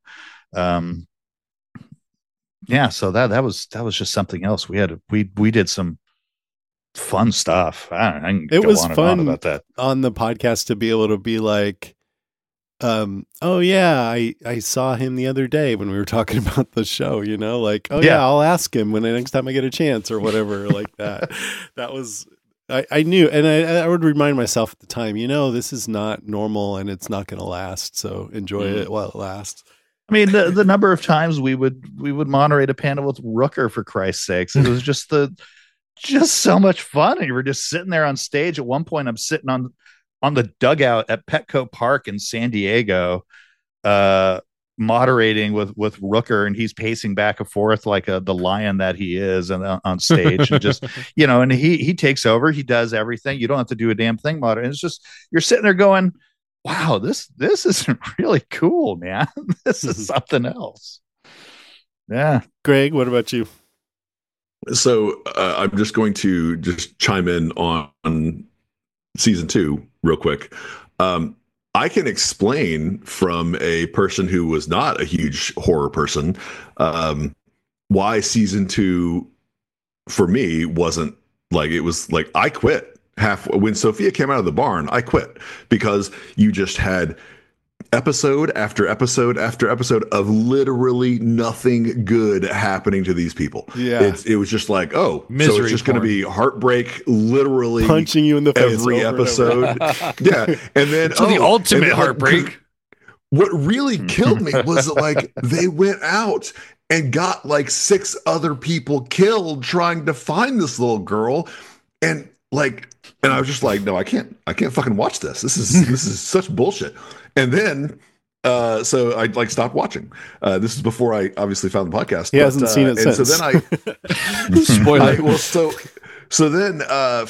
so that was just something else. We did some fun stuff. It was fun about that on the podcast to be able to be like, oh yeah, I saw him the other day when we were talking about the show, like, oh yeah, I'll ask him when the next time I get a chance or whatever, like that. That was, I knew, and I would remind myself at the time, this is not normal and it's not going to last. So enjoy it while it lasts. I mean, the number of times we would moderate a panel with Rooker, for Christ's sakes. It was just so much fun. And you were just sitting there on stage. At one point, I'm sitting on the dugout at Petco Park in San Diego, moderating with Rooker, and he's pacing back and forth like the lion that he is, and on stage, and just and he takes over. He does everything. You don't have to do a damn thing. It's just you're sitting there going, wow, this is really cool, man. This is something else. Yeah. Greg, what about you? So I'm just going to chime in on season 2 real quick. I can explain from a person who was not a huge horror person why season 2 for me wasn't like, it was like I quit when Sophia came out of the barn. I quit because you just had episode after episode after episode of literally nothing good happening to these people. Yeah, it was just like, oh, misery so it's just going to be heartbreak, literally punching you in the face every episode. Yeah, and then the ultimate heartbreak. What really killed me was that, like, they went out and got like 6 other people killed trying to find this little girl, and I was just like, no, I can't fucking watch this. This is such bullshit. And then, so I stopped watching. This is before I obviously found the podcast. He hasn't seen it since. So then spoiler. So then,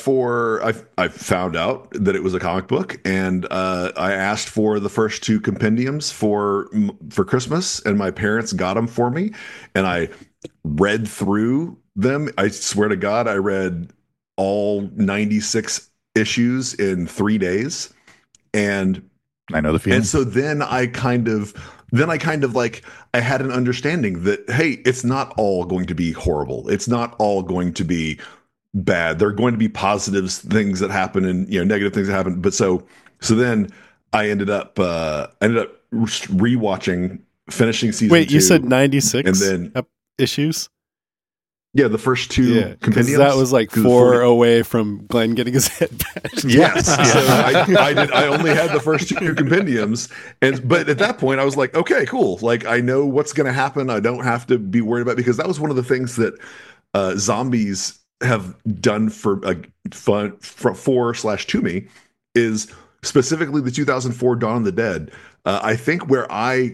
I found out that it was a comic book, and I asked for the first 2 compendiums for Christmas, and my parents got them for me, and I read through them. I swear to God, I read all 96 issues in 3 days, and I know the feeling. And so then I kind of like, I had an understanding that, hey, it's not all going to be horrible. It's not all going to be bad. There are going to be positive things that happen and negative things that happen. But so then I ended up rewatching, finishing season 2. Wait, you said 96 and then issues? Yeah, the first 2 compendiums. That was like 4 away from Glenn getting his head bashed. Yes. So I only had the first 2 compendiums, but at that point I was like, okay, cool. Like, I know what's going to happen. I don't have to be worried about it, because that was one of the things that zombies have done for to me, is specifically the 2004 Dawn of the Dead. I think where I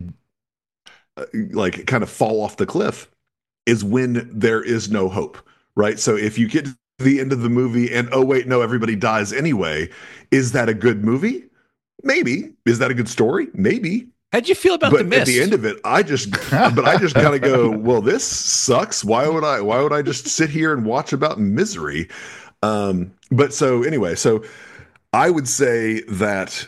kind of fall off the cliff is when there is no hope, right? So if you get to the end of the movie and, oh wait, no, everybody dies anyway, is that a good movie? Maybe. Is that a good story? Maybe. How'd you feel about The Mist? At the end of it, I just kind of go, well, this sucks. Why would I just sit here and watch about misery? But so anyway, so I would say that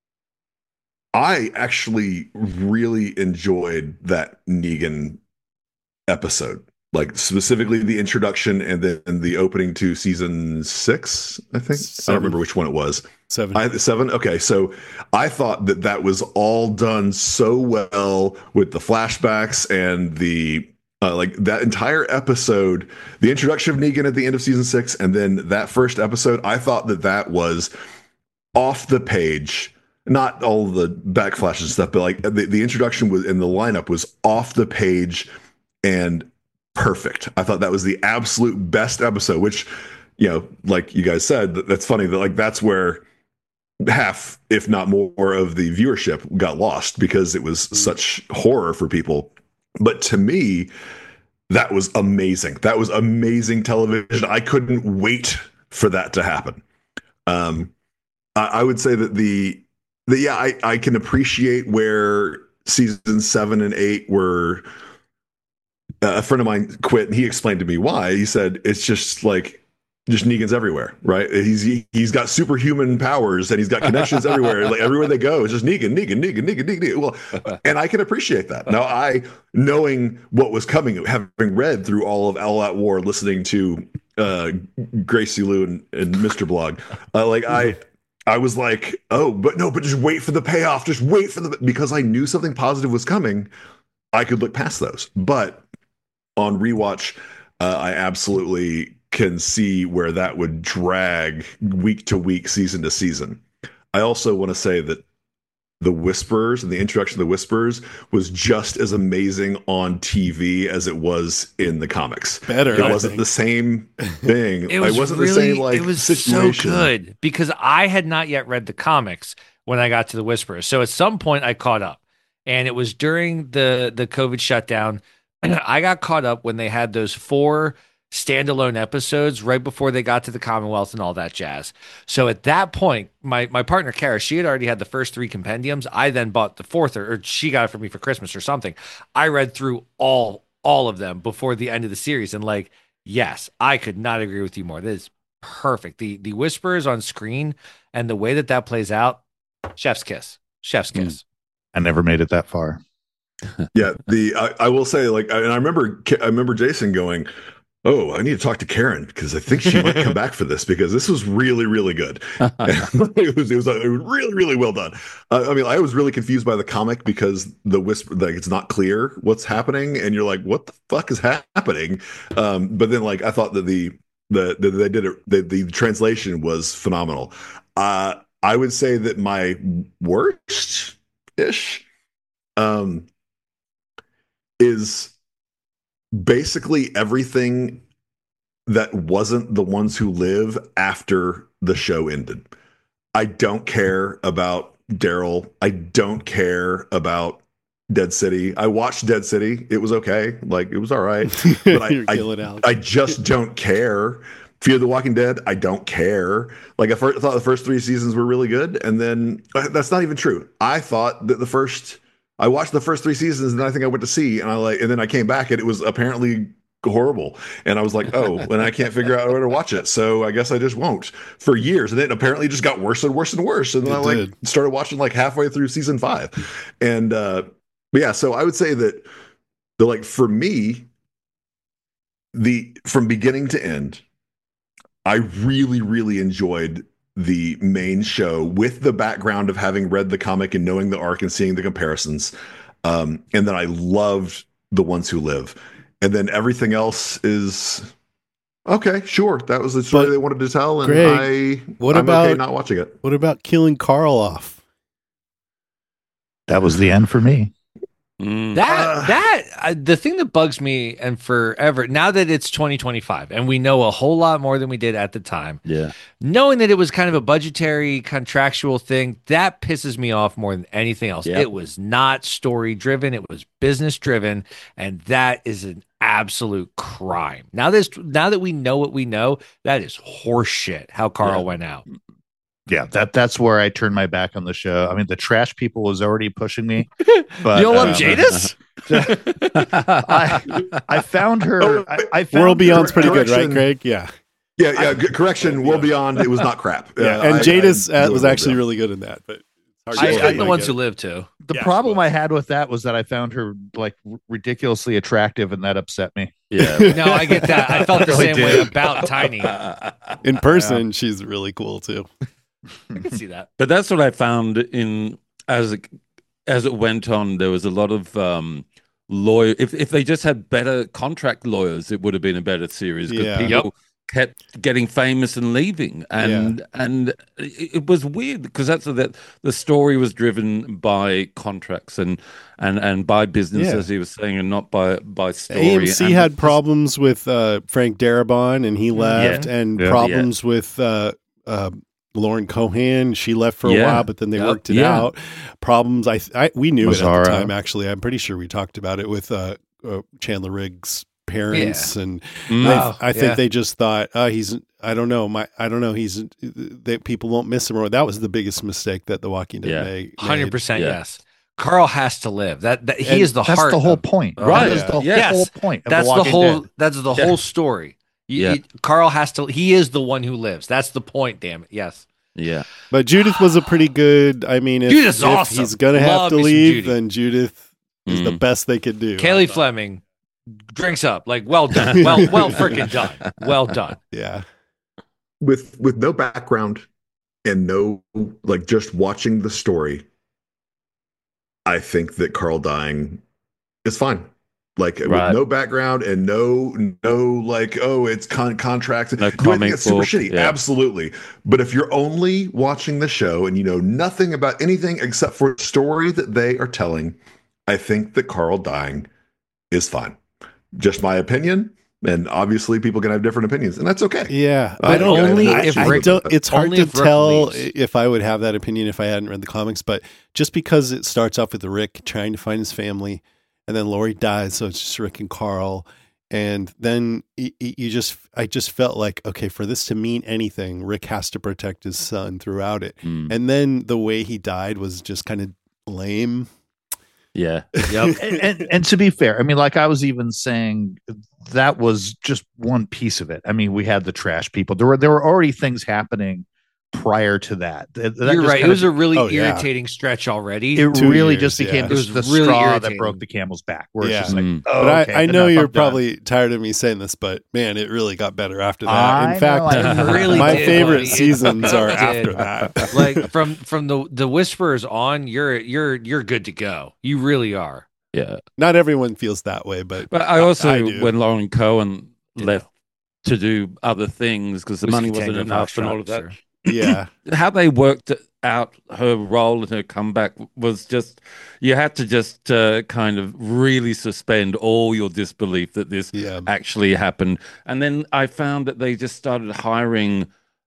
I actually really enjoyed that Negan episode, like specifically the introduction and then the opening to season 6, I think. 7. I don't remember which one it was. 7. 7. Okay. So I thought that was all done so well with the flashbacks and the that entire episode, the introduction of Negan at the end of season 6, and then that first episode, I thought that was off the page. Not all the backflashes and stuff, but like the introduction was, and the lineup was off the page and perfect. I thought that was the absolute best episode, which, like you guys said, that's funny that like that's where half, if not more, of the viewership got lost, because it was such horror for people. But to me, that was amazing. That was amazing television. I couldn't wait for that to happen. I would say that I can appreciate where seasons 7 and 8 were. A friend of mine quit, and he explained to me why. He said it's just Negan's everywhere, right? He's got superhuman powers and he's got connections everywhere. Like everywhere they go, it's just Negan. Well, and I can appreciate that. Now, knowing what was coming, having read through all of All Out War, listening to Gracie Lou and Mr. Blog, I was like, but just wait for the payoff. Just wait for because I knew something positive was coming. I could look past those, but on rewatch, I absolutely can see where that would drag week to week, season to season. I also want to say that the Whisperers and the introduction of the Whisperers was just as amazing on TV as it was in the comics. Better. It wasn't the same thing. It wasn't the same it was situation. So good because I had not yet read the comics when I got to the Whisperers. So at some point I caught up, and it was during the COVID shutdown. I got caught up when they had those 4 standalone episodes right before they got to the Commonwealth and all that jazz. So at that point, my partner Kara, she had already had the first 3 compendiums. I then bought the 4th, or she got it for me for Christmas or something. I read through all of them before the end of the series, and yes, I could not agree with you more. This is perfect. The Whisperers on screen and the way that plays out, chef's kiss. I never made it that far. Yeah, I will say, and I remember Jason going, "Oh, I need to talk to Karen because I think she might come back for this because this was really, really good." it was really, really well done. I was really confused by the comic because the whisper, it's not clear what's happening, and you're like, "What the fuck is happening?" But then, I thought that they did it. The translation was phenomenal. I would say that my worst ish is basically everything that wasn't the Ones Who Live after the show ended. I don't care about Daryl. I don't care about Dead City. I watched Dead City. It was okay. It was all right. But I just don't care. Fear the Walking Dead, I don't care. I thought the first 3 seasons were really good. And then that's not even true. I thought that I watched the first 3 seasons, and then I think I went to see, and then I came back, and it was apparently horrible. And I was like, and I can't figure out where to watch it. So I guess I just won't for years. And then apparently just got worse and worse and worse. And then I started watching halfway through season 5. And, but yeah, so I would say that for me, from beginning to end, I really, really enjoyed the main show with the background of having read the comic and knowing the arc and seeing the comparisons. And then I loved The Ones Who Live. And then everything else is okay, sure. That was the story they wanted to tell. And Greg, I'm okay not watching it. What about killing Carl off? That was the end for me. The thing that bugs me and forever now that it's 2025 and we know a whole lot more than we did at the time. Yeah. Knowing that it was kind of a budgetary contractual thing, that pisses me off more than anything else. Yep. It was not story driven. It was business driven. And that is an absolute crime. Now that we know what we know, that is horseshit how Carl went out. Yeah, that's where I turned my back on the show. I mean, the trash people was already pushing me. But you don't love Jadis? I found her. I found World Beyond's pretty good, right, Craig? Yeah. Yeah. Correction. World Beyond. It was not crap. And Jadis was actually really good in that. But I The Ones Who Live too. The problem I had with that was that I found her ridiculously attractive, and that upset me. Yeah. No, I get that. I felt the same way about Tiny. In person, she's really cool too. I can see that. But that's what I found as it went on. There was a lot of lawyer. If they just had better contract lawyers, it would have been a better series. Because people kept getting famous and leaving, and it was weird because the story was driven by contracts and by business, as he was saying, and not by story. AMC had problems with Frank Darabont, and he left, and problems with Lauren Cohan. She left for a while, but then they worked it out. Problems. We knew it at the time. Actually, I'm pretty sure we talked about it with Chandler Riggs' parents, and Oh, I think they just thought, he's. I don't know. He's that people won't miss him. Or that was the biggest mistake that The Walking Dead made. 100% Yeah. yes. Carl has to live. That he is the That's heart. the whole of- point. Right. That is the Yes. whole point. Of That's the the Walking whole. Dead. That's the whole story. Carl has to. He is the one who lives. That's the point. Damn it. Yes. Yeah. But Judith was a pretty good. I mean, Judith's if awesome. he's gonna have Love to me some leave, Judy. then Judith is the best they could do. Kaylee Fleming drinks up. Like, well done. Well freaking done. Well done. Yeah. With no background and no like just watching the story, I think that Carl dying is fine. Like Right. with no background and no like, oh, it's contracts. No Do I think comic it's super book, shitty? yeah. Absolutely. But if you're only watching the show and you know nothing about anything except for the story that they are telling, I think that Carl dying is fine. Just my opinion. And obviously people can have different opinions, and that's okay. Yeah, I but don't- only I if don't- Rick- it's hard only to if Rick tell leaves. if I would have that opinion if I hadn't read the comics. But just because it starts off with Rick trying to find his family, and then Lori dies, so it's just Rick and Carl, and then I just felt like, okay, for this to mean anything, Rick has to protect his son throughout it, and then the way he died was just kind of lame. Yeah. Yep. and to be fair, I mean, like I was even saying, that was just one piece of it. I mean, we had the trash people. There were already things happening prior to that. That You're just right. It kind was of- a really Oh, yeah. irritating stretch already. it 2 really years, just became yeah. the, It was the really straw that irritating. broke the camel's back. Where Yeah. it's just like, Mm. oh, But okay, I know enough, you're I'm done. probably tired of me saying this, but man, it really got better after that. I In fact, know, I really my did, favorite buddy. It seasons are did. after that. Like from the Whisperers on, you're good to go. You really are. Yeah. Not everyone feels that way, but But I also, I do. when Lauren Cohen Yeah. left to do other things because the money Whiskey wasn't Tango enough and Foxtrot, all of that, sir. yeah, how they worked out her role and her comeback was just, you had to just kind of really suspend all your disbelief that this yeah. actually happened. And then I found that they just started hiring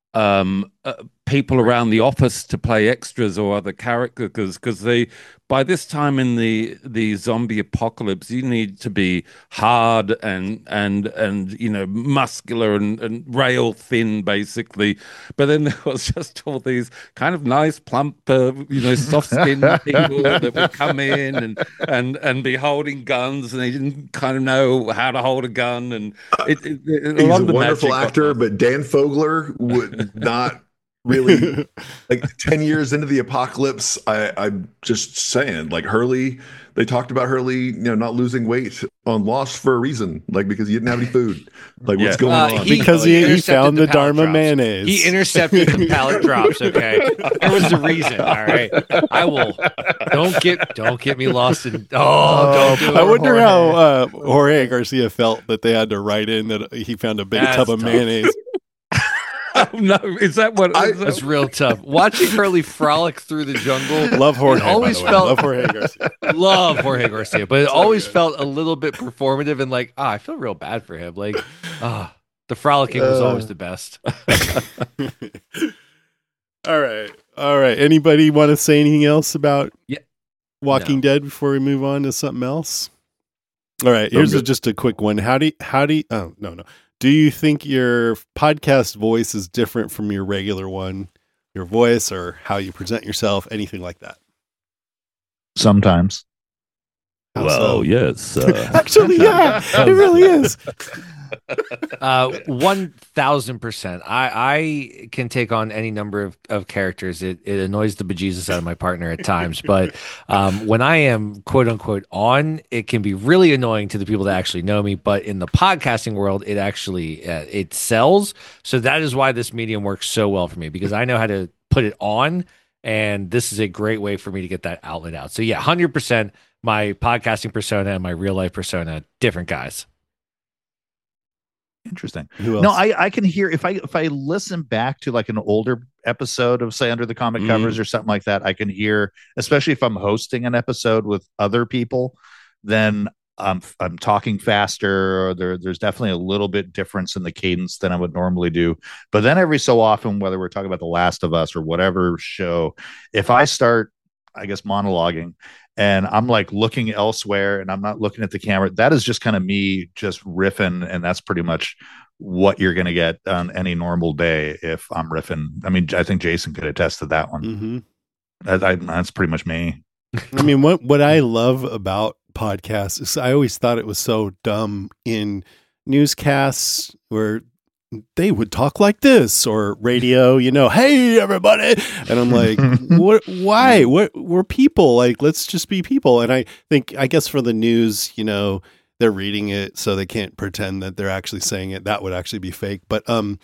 people around the office to play extras or other characters because they, by this time in the zombie apocalypse, you need to be hard and you know, muscular and rail thin basically. But then there was just all these kind of nice plump you know, soft skinned people that would come in and be holding guns, and they didn't kind of know how to hold a gun, and a He's lot a of the wonderful magic got actor, lost. but Dan Fogler would not really like 10 years into the apocalypse. I'm just saying, like Hurley, they talked about Hurley, you know, not losing weight on Lost for a reason, like because he didn't have any food. Like what's going on? Because he intercepted found the pallet Dharma drops. mayonnaise. He intercepted the pallet drops. Okay, there was a reason. All right, I will. Don't get me lost in. Oh, don't do it. I wonder Jorge. how Jorge Garcia felt that they had to write in that he found a big That's tub of tough. mayonnaise. Oh, no, is that what? is that- That's real tough. Watching Hurley frolic through the jungle. Love Jorge. It always by the way. felt- Love Jorge Garcia. Love Jorge Garcia, but it always felt a little bit performative and like, I feel real bad for him. Like, the frolicking was always the best. All right. Anybody want to say anything else about Yeah. Walking No. Dead before we move on to something else? All right, here's good. just a quick one. How do you, oh, no. Do you think your podcast voice is different from your regular one? Your voice or how you present yourself, anything like that? Sometimes. How Well, so? yes. Actually, yeah, it really is. 1000%. I can take on any number of characters. It annoys the bejesus out of my partner at times, but when I am quote unquote on, it can be really annoying to the people that actually know me. But in the podcasting world, it actually it sells. So that is why this medium works so well for me, because I know how to put it on, and this is a great way for me to get that outlet out. So yeah, 100%. My podcasting persona and my real life persona, different guys. Interesting. Who else? No, I can hear if I listen back to like an older episode of say Under the Comic Covers or something like that, I can hear, especially if I'm hosting an episode with other people, then I'm talking faster, or there's definitely a little bit difference in the cadence than I would normally do. But then every so often, whether we're talking about The Last of Us or whatever show, if I start I guess, monologuing, and I'm like looking elsewhere and I'm not looking at the camera. That is just kind of me just riffing. And that's pretty much what you're going to get on any normal day if I'm riffing. I mean, I think Jason could attest to that one. Mm-hmm. That's pretty much me. I mean, what I love about podcasts is I always thought it was so dumb in newscasts where they would talk like this, or radio, hey everybody. And I'm like, why? We're people. Like, let's just be people. And I guess for the news, they're reading it, so they can't pretend that they're actually saying it. That would actually be fake. But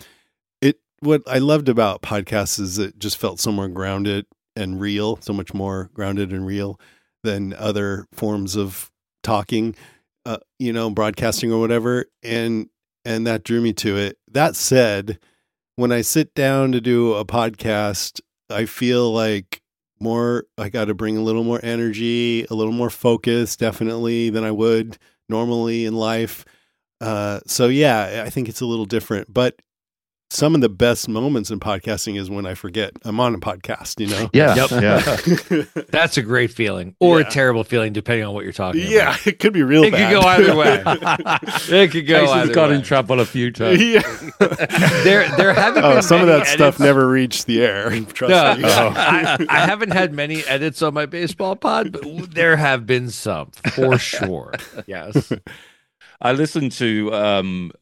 what I loved about podcasts is it just felt so more grounded and real, so much more grounded and real than other forms of talking, broadcasting or whatever. And that drew me to it. That said, when I sit down to do a podcast, I feel like I got to bring a little more energy, a little more focus, definitely, than I would normally in life. So yeah, I think it's a little different, but some of the best moments in podcasting is when I forget I'm on a podcast, Yeah. Yep. Yeah. That's a great feeling, or a terrible feeling, depending on what you're talking about. Yeah, it could be real It bad. could go either way. It could go Jason's either got way. in trouble a few times. Yeah. There haven't been Some of many that stuff edits. never reached the air. Trust No, me. I haven't had many edits on my baseball pod, but there have been some for sure. Yes. I listened to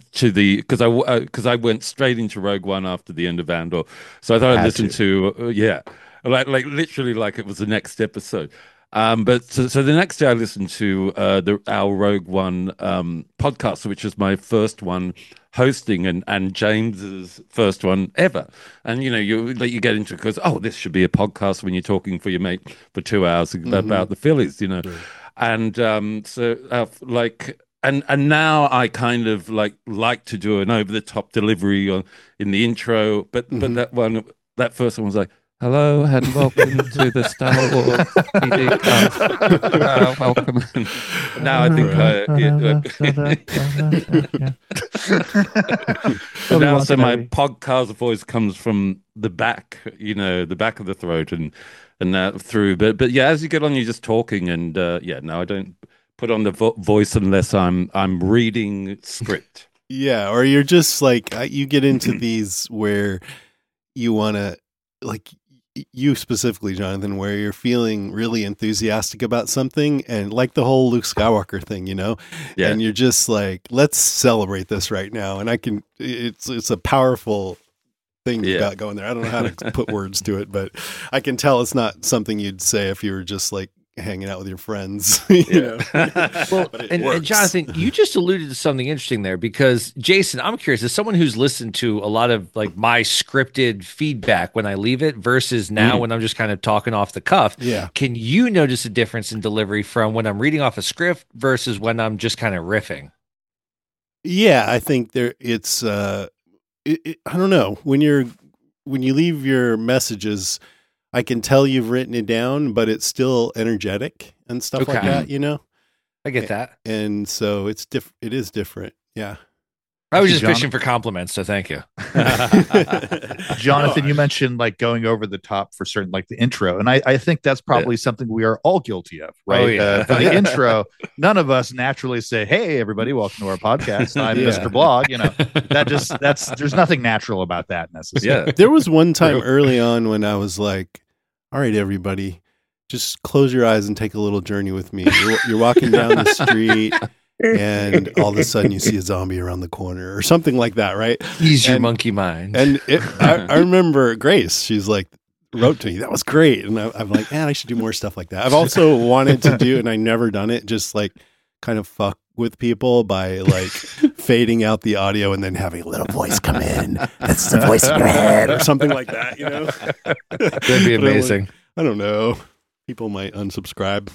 because I went straight into Rogue One after the end of Andor, so I thought I'd listen to like literally like it was the next episode. But so the next day I listened to our Rogue One podcast, which was my first one hosting and James's first one ever. And you get into it because this should be a podcast when you're talking for your mate for 2 hours about the Phillies, and And now I kind of like to do an over the top delivery in the intro, but that first one was like, "Hello and welcome to the Star Wars PD cast. Welcome." Now I think my podcast voice comes from the back, the back of the throat and that through. But yeah, as you get on, you're just talking, and no, I don't put on the voice unless I'm reading script. Yeah, or you're just like, you get into these where you want to, like you specifically, Jonathan, where you're feeling really enthusiastic about something, and like the whole Luke Skywalker thing, Yeah. and you're just like, let's celebrate this right now. And it's a powerful thing you got going there. I don't know how to put words to it, but I can tell it's not something you'd say if you were just like hanging out with your friends. Well, and Jonathan, you just alluded to something interesting there, because Jason, I'm curious, as someone who's listened to a lot of like my scripted feedback when I leave it versus now when I'm just kind of talking off the cuff, can you notice a difference in delivery from when I'm reading off a script versus when I'm just kind of riffing? Yeah, I think it's I don't know, when you leave your messages, I can tell you've written it down, but it's still energetic and stuff like that, I get that. And so it is different. Yeah. I was just fishing for compliments, so thank you. Jonathan, you mentioned like going over the top for certain, like the intro. And I think that's probably something we are all guilty of, right? Oh, yeah. For the intro, none of us naturally say, "Hey, everybody, welcome to our podcast. I'm Mr. Blog." There's nothing natural about that necessarily. Yeah. There was one time early on when I was like, all right, everybody, just close your eyes and take a little journey with me. You're walking down the street, and all of a sudden you see a zombie around the corner or something like that, right? Ease your monkey mind. And I remember Grace, she's like, wrote to me, that was great. And I'm like, man, I should do more stuff like that. I've also wanted to do, and I never done it, just like kind of fuck with people by like fading out the audio and then having a little voice come in. That's the voice in your head or something like that, That'd be amazing. I don't know. People might unsubscribe.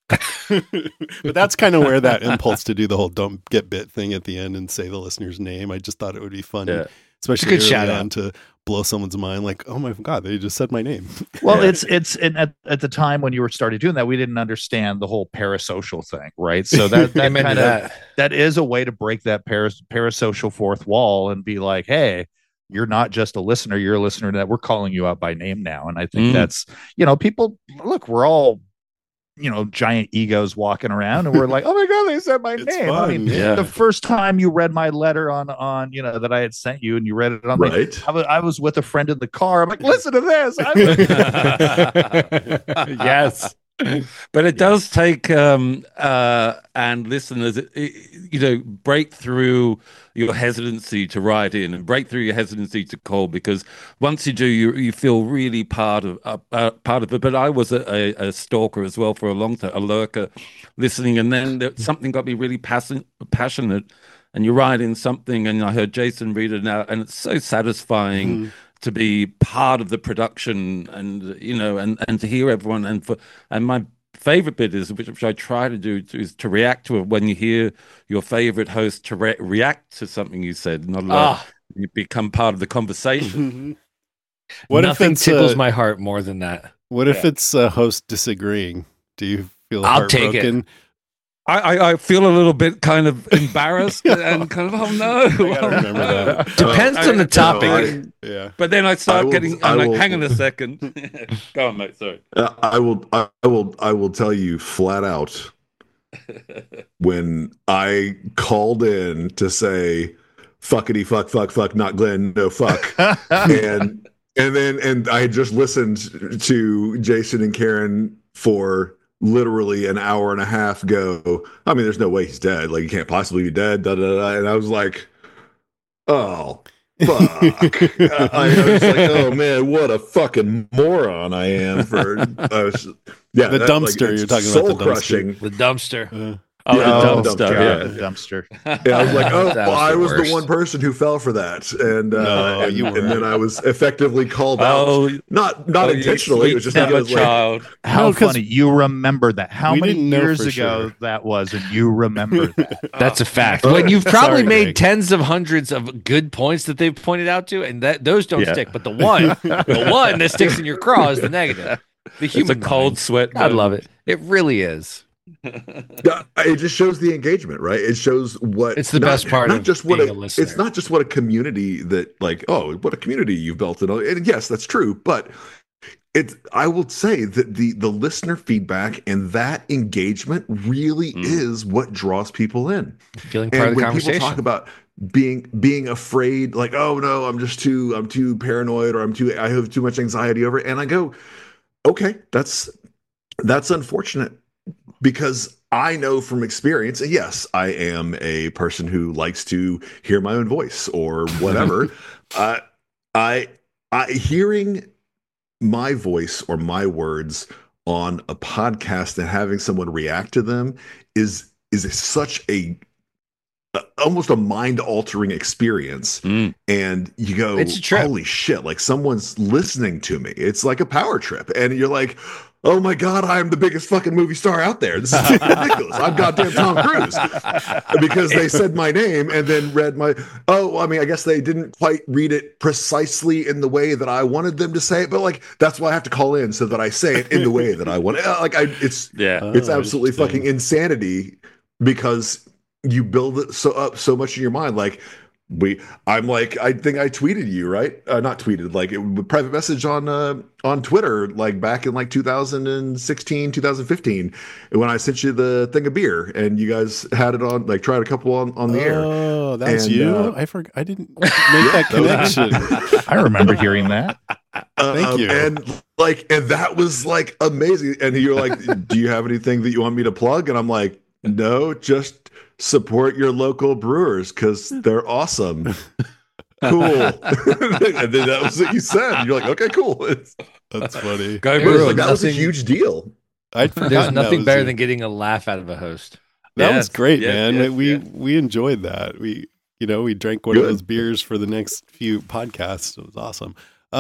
But that's kind of where that impulse to do the whole don't get bit thing at the end and say the listener's name. I just thought it would be fun, especially good early shout on, out to blow someone's mind. Like, oh my God, they just said my name. Well, it's and at the time when you were started doing that, we didn't understand the whole parasocial thing, right? So that kind of that is a way to break that parasocial fourth wall and be like, hey, you're not just a listener, you're a listener that we're calling you out by name now. And I think that's, people, look, we're all, giant egos walking around and we're like, oh my God, they said my name. Fun. I mean, the first time you read my letter on, that I had sent you and you read it on, I was with a friend in the car. I'm like, listen to this. Yes. But it does take and listeners, break through your hesitancy to write in and break through your hesitancy to call, because once you do, you feel really part of it. But I was a stalker as well for a long time, a lurker, listening, and then something got me really passionate. And you write in something, and I heard Jason read it out, and it's so satisfying. To be part of the production, and and to hear everyone, and my favorite bit is, which I try to do, is to react to it when you hear your favorite host to react to something you said, not like you become part of the conversation. Nothing tickles my heart more than that. What if it's a host disagreeing? Do you feel heartbroken? Take it. I feel a little bit kind of embarrassed and kind of, oh no. I gotta remember that. Depends on the topic. Yeah. But then I start hang on a second. Go on, mate. Sorry. I will tell you flat out, when I called in to say fuckity fuck, not Glenn, no fuck. and I had just listened to Jason and Karen for literally an hour and a half go, I mean, there's no way he's dead. Like, he can't possibly be dead. Da, da, da. And I was like, oh, fuck. I was like, oh, man, what a fucking moron I am for. The dumpster. You're talking soul about the crushing. The dumpster. The dumpster. Yeah, I was like, I was the one person who fell for that, and then I was effectively called out. Not intentionally. It was just because, child. How funny you remember that? How many years ago that was, and you remember that? That's a fact. When you've probably made tens of hundreds of good points that they've pointed out to, and those don't stick, but the one that sticks in your craw is the negative. The human cold sweat. I love it. It really is. It just shows the engagement, right? It shows what it's the best part not of just being what a listener. It's not just what a community that, like, oh, what a community you've built, and yes, that's true. But I will say that the listener feedback and that engagement really is what draws people in. Feeling part of the conversation. People talk about being afraid, like, oh no, I'm too paranoid, or I have too much anxiety over it, and I go, okay, that's unfortunate. Because I know from experience, and yes, I am a person who likes to hear my own voice or whatever. I hearing my voice or my words on a podcast and having someone react to them is such almost a mind-altering experience. And you go, holy shit, like, someone's listening to me. It's like a power trip, and you're like, oh my God, I am the biggest fucking movie star out there. This is ridiculous. I'm goddamn Tom Cruise. Because they said my name and then read I guess they didn't quite read it precisely in the way that I wanted them to say it, but like, that's why I have to call in so that I say it in the way that I want. It's absolutely fucking insanity, because you build it up so much in your mind. Like, I think I tweeted you, right? Not tweeted, like, private message on Twitter, like back in like 2016, 2015, when I sent you the thing of beer, and you guys had it on, like, tried a couple on the air. Oh, that's you. I forgot. I didn't make that connection. I remember hearing that. Thank you. And that was like amazing. And you're like, do you have anything that you want me to plug? And I'm like, no, just support your local brewers because they're awesome. Cool. And then that was what you said. You're like, okay, cool. That's funny. Go brew. That was a huge deal. There's nothing better than getting a laugh out of a host. That was great, man. We enjoyed that. We drank one of those beers for the next few podcasts. It was awesome.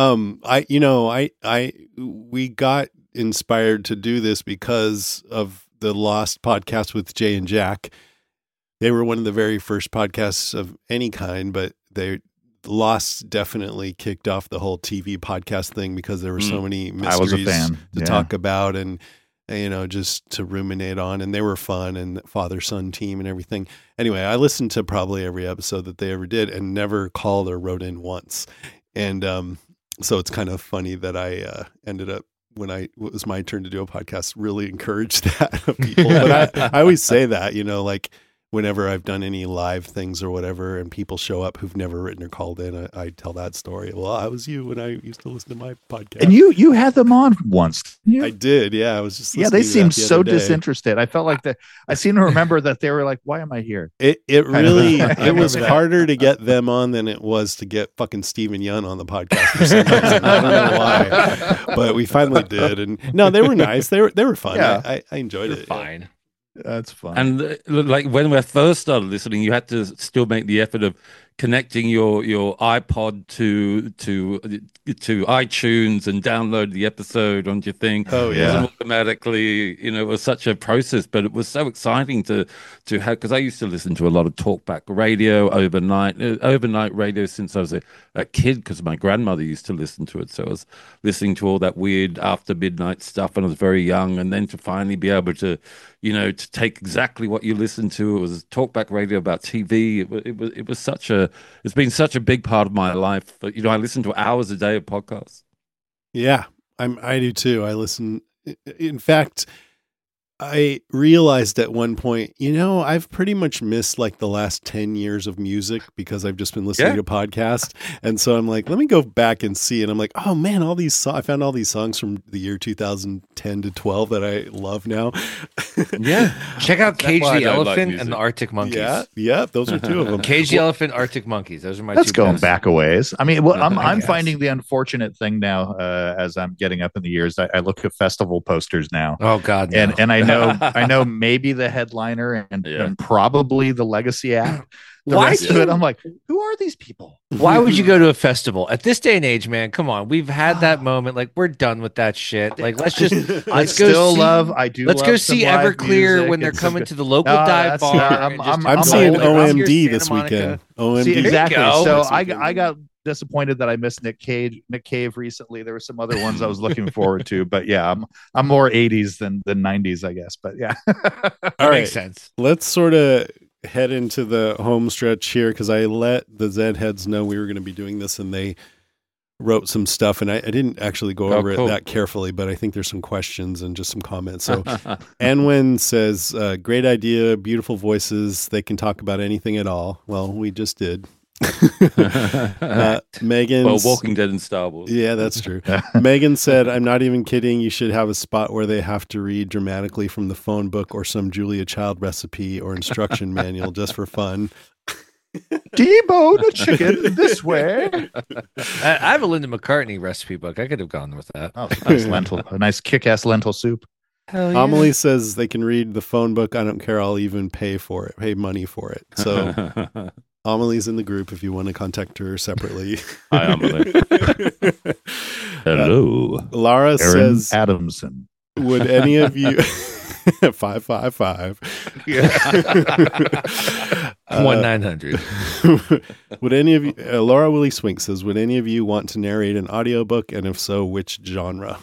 We got inspired to do this because of the Lost podcast with Jay and Jack. They were one of the very first podcasts of any kind, but Lost definitely kicked off the whole TV podcast thing because there were so many mysteries to talk about. And just to ruminate on, and they were fun, and father-son team and everything. Anyway, I listened to probably every episode that they ever did and never called or wrote in once. And so it's kind of funny that I ended up, when it was my turn to do a podcast, really encouraged that of people. But I always say that, like whenever I've done any live things or whatever, and people show up who've never written or called in, I tell that story. Well, I was you when I used to listen to my podcast. And you had them on once. I did. Yeah. I was just, they seemed so disinterested. I felt like that. I seem to remember that they were like, why am I here? It really, it was harder to get them on than it was to get fucking Steven Yeun on the podcast for some reason. I don't know why, but we finally did. And no, they were nice. They were fun. Yeah. I enjoyed it. Fine. Yeah. That's fun. And like when we first started listening, you had to still make the effort of connecting your iPod to iTunes and download the episode onto your thing. Oh yeah, it wasn't automatically. It was such a process, but it was so exciting to have, because I used to listen to a lot of talkback radio overnight radio since I was a kid, because my grandmother used to listen to it. So I was listening to all that weird after midnight stuff when I was very young, and then to finally be able to to take exactly what you listened to. It was talkback radio about TV. It was it's been such a big part of my life. But, I listen to hours a day of podcasts. Yeah, I do too. I listen. In fact, I realized at one point, I've pretty much missed like the last 10 years of music because I've just been listening to podcasts. And so I'm like, let me go back and see. And I'm like, oh man, all these I found all these songs from the year 2010 to 12 that I love now. Yeah. Check out Cage the Elephant and the Arctic Monkeys. Yeah. Those are two of them. Cage the Elephant, Arctic Monkeys. Those are my That's two going best. back a ways. I mean, I'm finding the unfortunate thing now, as I'm getting up in the years, I look at festival posters now. Oh God. No. And I know maybe the headliner and probably the legacy act. The rest of it, I'm like, who are these people? Why would you go to a festival at this day and age, man? Come on, we've had that moment. Like, we're done with that shit. Like, let's go see Everclear when they're coming to the local dive bar. I'm seeing OMD this weekend. OMD, see, exactly. So I got disappointed that I missed Nick Cave recently. There were some other ones I was looking forward to, but yeah, I'm more 80s than 90s, I guess. But yeah, all right. Makes sense. Let's sort of head into the home stretch here, because I let the Zed heads know we were going to be doing this, and they wrote some stuff, and I didn't actually go over it that carefully, but I think there's some questions and just some comments. So Anwen says, great idea, beautiful voices, they can talk about anything at all. Well, we just did. Megan, Walking Dead and Star Wars. Yeah, that's true. Megan said, I'm not even kidding, you should have a spot where they have to read dramatically from the phone book or some Julia Child recipe or instruction manual just for fun. Debone a chicken this way. I have a Linda McCartney recipe book. I could have gone with that. Oh, a nice kick-ass lentil soup. Yeah. Amelie says they can read the phone book. I don't care. I'll even pay money for it. So Amelie's in the group if you want to contact her separately. Hi, Amelie. Hello. Lara Aaron says, Adamson. would any of you 555 1-900 would any of you Laura Willie Swink says, would any of you want to narrate an audiobook, and if so, which genre?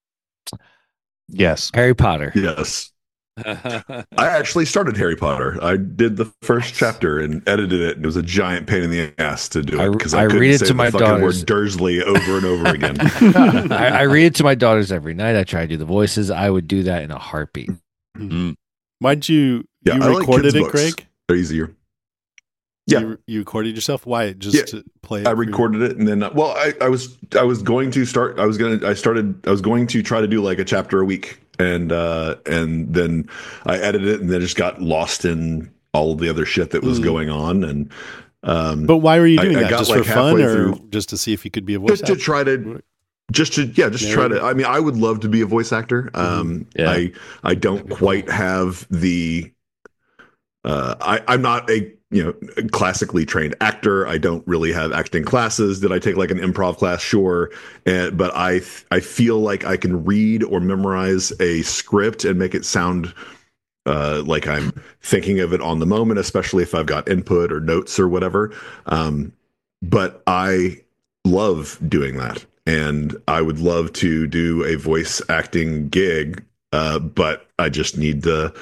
Yes. Harry Potter. Yes. I actually started Harry Potter. I did the first chapter and edited it, and it was a giant pain in the ass to do it because I couldn't read it say to the my fucking daughters. word Dursley over and over again. I read it to my daughters every night. I try to do the voices. I would do that in a heartbeat. Mm. Why'd you I like recorded kids' it, books. Craig? They're easier. Yeah. You recorded yourself? Why? Just to play it? I recorded it, and then I was going to start. I was going to try to do like a chapter a week, and then I edited it, and then just got lost in all of the other shit that was going on. And but why were you doing that? got Just like for fun, or through, just to see if you could be a voice to try to. Just try to. I mean, I would love to be a voice actor. I don't quite have the. I'm not a classically trained actor. I don't really have acting classes. Did I take like an improv class? Sure, but I feel like I can read or memorize a script and make it sound like I'm thinking of it on the moment, especially if I've got input or notes or whatever. But I love doing that. And I would love to do a voice acting gig but I just need to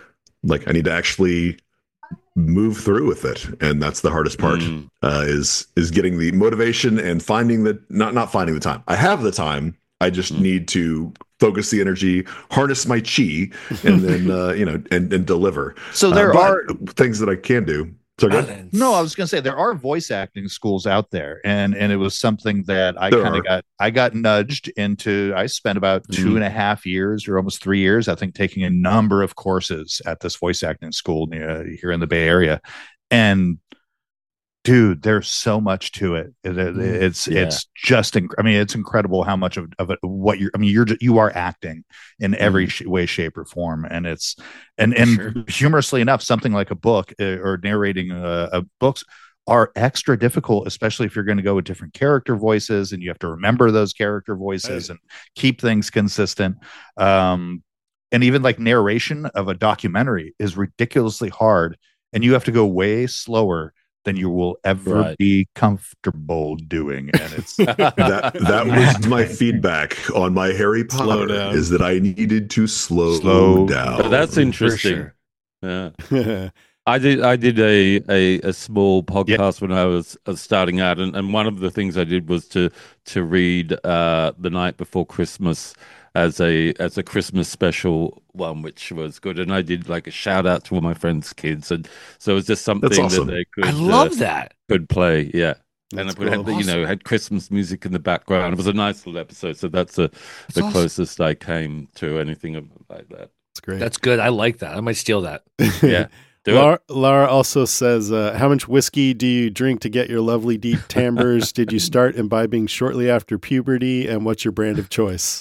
actually move through with it, and that's the hardest part. Is getting the motivation and finding the not finding the time. I have the time. I just need to focus the energy, harness my chi, and then and deliver. So there are things that I can do. So good. No, I was going to say there are voice acting schools out there, and it was something that I got nudged into. I spent about 2.5 years or almost 3 years, I think, taking a number of courses at this voice acting school here in the Bay Area, and dude, there's so much to it. It's just, it's incredible how much of it, what you are acting in every way, shape, or form. And it's, humorously enough, something like a book or narrating books are extra difficult, especially if you're going to go with different character voices and you have to remember those character voices and keep things consistent. And even like narration of a documentary is ridiculously hard, and you have to go way slower than you will ever be comfortable doing. And it's that was my feedback on my Harry Potter is that I needed to slow down. Oh, that's interesting. Sure. Yeah. I did a small podcast when I was starting out, and one of the things I did was to read The Night Before Christmas as a Christmas special one, which was good. And I did like a shout out to all my friends' kids, and so it was just something that they could. I love that. Could play, yeah. That's and I cool. Had Christmas music in the background. It was a nice little episode. So that's the awesome. Closest I came to anything like that. That's great. That's good. I like that. I might steal that. Yeah. Laura also says, how much whiskey do you drink to get your lovely deep timbres? Did you start imbibing shortly after puberty? And what's your brand of choice?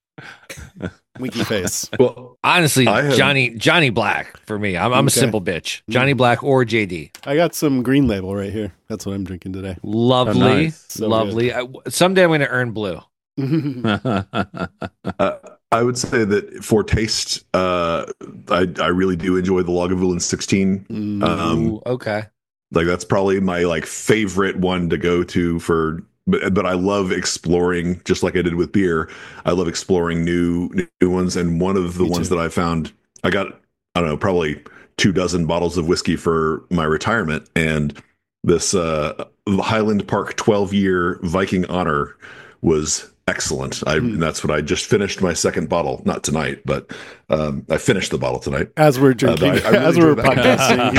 Winky face. Well, honestly, Johnny Black for me. I'm a simple bitch. Johnny Black or JD. I got some Green Label right here. That's what I'm drinking today. Lovely, nice. So lovely. Someday I'm going to earn blue. I would say that for taste, I really do enjoy the Lagavulin 16. Okay, like that's probably my favorite one to go to for. But I love exploring, just like I did with beer. I love exploring new ones. And one of the ones that I found, I got, I don't know, probably 24 bottles of whiskey for my retirement. And this Highland Park 12-year Viking Honor was excellent. That's what I just finished my second bottle. Not tonight, but I finished the bottle tonight. As we're drinking, as we're podcasting.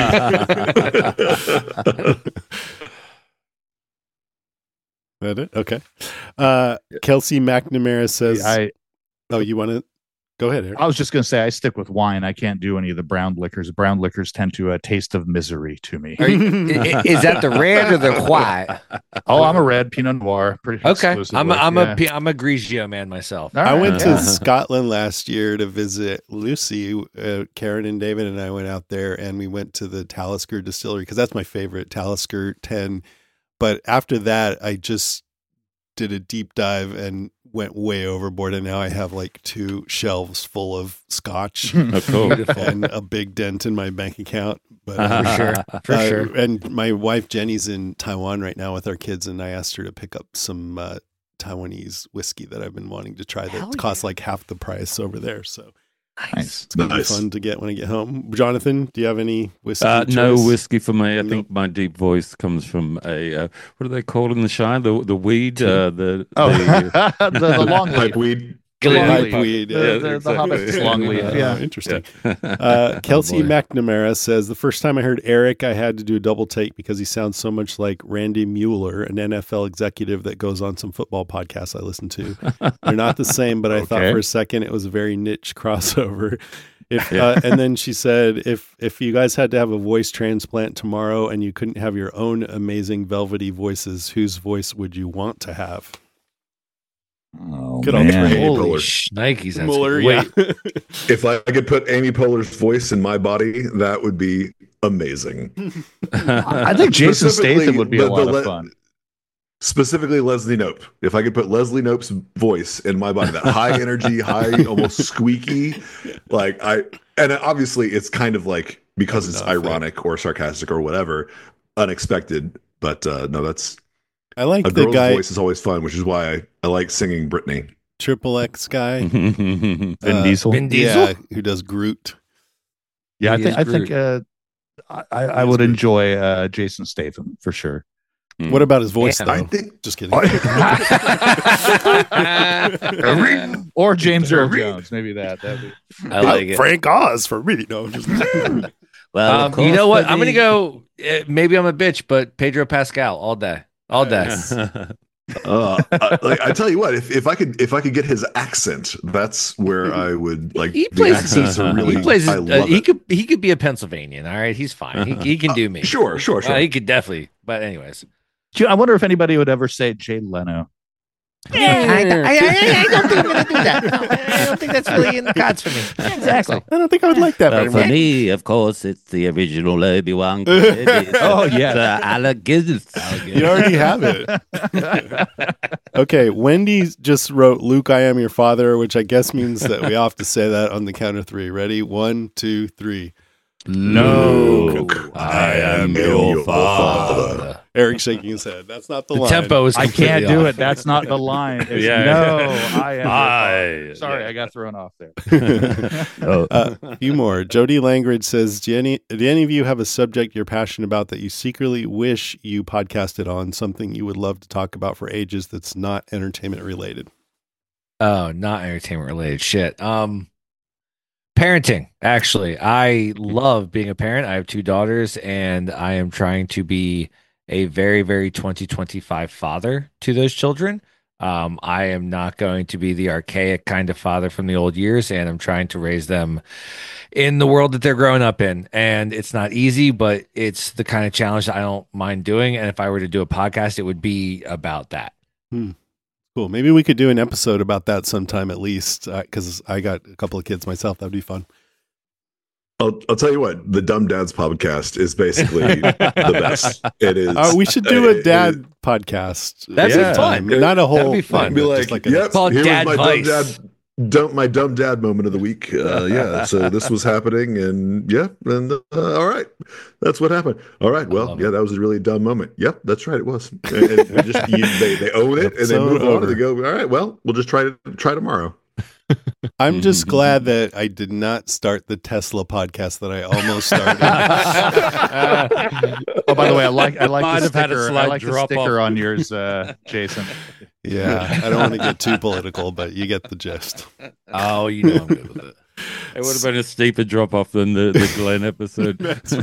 That it? Okay. Kelsey McNamara says, you want to go ahead, Eric? I was just going to say, I stick with wine. I can't do any of the brown liquors. Brown liquors tend to taste of misery to me. Is that the red or the white? Oh, I'm a red Pinot Noir. Pretty okay. I'm a Grigio man myself. I went to Scotland last year to visit Lucy. Karen and David and I went out there, and we went to the Talisker distillery because that's my favorite, Talisker 10. But after that, I just did a deep dive and went way overboard. And now I have 2 shelves full of scotch and a big dent in my bank account. But for sure. And my wife, Jenny's in Taiwan right now with our kids. And I asked her to pick up some Taiwanese whiskey that I've been wanting to try that costs half the price over there. So nice. It's going to be fun to get when I get home. Jonathan, do you have any whiskey? No whiskey for me. I think my deep voice comes from a what do they call in the Shire? The weed. The long pipe weed. Pipe weed. The Hobbit's long leaf. Yeah, interesting. Kelsey McNamara says, the first time I heard Eric, I had to do a double take because he sounds so much like Randy Mueller, an NFL executive that goes on some football podcasts I listen to. They're not the same, but I thought for a second it was a very niche crossover. And then she said, if you guys had to have a voice transplant tomorrow and you couldn't have your own amazing velvety voices, whose voice would you want to have? Oh, good man. Holy shnikes, that's Mueller, wait. If I could put Amy Poehler's voice in my body, that would be amazing. I think Jason Statham would be a lot of fun. Specifically Leslie Knope. If I could put Leslie Knope's voice in my body, that high energy, high, almost squeaky, and obviously it's kind of because it's ironic or sarcastic or whatever, unexpected. But no, that's I like a the girl's guy. voice is always fun, which is why I like singing Britney. Triple X guy. Vin Diesel. Vin Diesel? Yeah, who does Groot. Yeah, He is I think Groot. I would enjoy Jason Statham for sure. What about his voice, Yeah. though? I think Just kidding. Or James Earl Jones, maybe that. That'd be... I like it. Frank Oz for me. No, just Well, of You know course, what? I'm buddy. gonna go. Maybe I'm a bitch, but Pedro Pascal all day, all day. like, I tell you what, if I could get his accent, that's where I would like. He the plays. accents are really. He plays. I love He it. could be a Pennsylvanian. All right, he's fine. He can do me. Sure. He could definitely. But anyways, I wonder if anybody would ever say Jay Leno. I don't think I'm gonna do that. No, I don't think that's really in the cards for me. Exactly. I don't think I would like that very For much. me, of course, it's the original Obi-Wan. Oh, yes. Alec Guinness. You already have it. Okay, Wendy just wrote Luke, I am your father, which I guess means that we all have to say that on the count of three. Ready? 1, 2, 3. Luke, I am your father. Eric shaking his head. That's not the line. Tempo is. I can't do it. That's not the line. It's, Yeah. No, I am. your I- father. Sorry, yeah. I got thrown off there. A few more. Jody Langridge says, do any of you have a subject you're passionate about that you secretly wish you podcasted on, something you would love to talk about for ages that's not entertainment related? Oh, not entertainment related shit. Parenting. Actually, I love being a parent. I have 2 daughters, and I am trying to be a very, very 2025 father to those children. I am not going to be the archaic kind of father from the old years, and I'm trying to raise them in the world that they're growing up in. And it's not easy, but it's the kind of challenge that I don't mind doing. And if I were to do a podcast, it would be about that. Cool. Maybe we could do an episode about that sometime at least, because I got a couple of kids myself. That'd be fun. I'll tell you what, the Dumb Dads podcast is basically the best. It is. We should do a dad podcast. That'd be sometime. fun. Not a whole. That'd be fun. Be but like, just like yep, called here Dad was my Vice. my dumb dad moment of the week. Yeah, so this was happening, and all right, that's what happened. All right, well, yeah, that was a really dumb moment. Yep, that's right, it was. And they own it and they move on and they go. All right, well, we'll just try tomorrow. I'm just glad that I did not start the Tesla podcast that I almost started. Oh, by the way, I like Might the have had a sticker. I slight like the drop sticker off. on yours, Jason. Yeah, I don't want to get too political, but you get the gist. Oh, you know I'm good with it. It would have been a steeper drop off than the Glenn episode.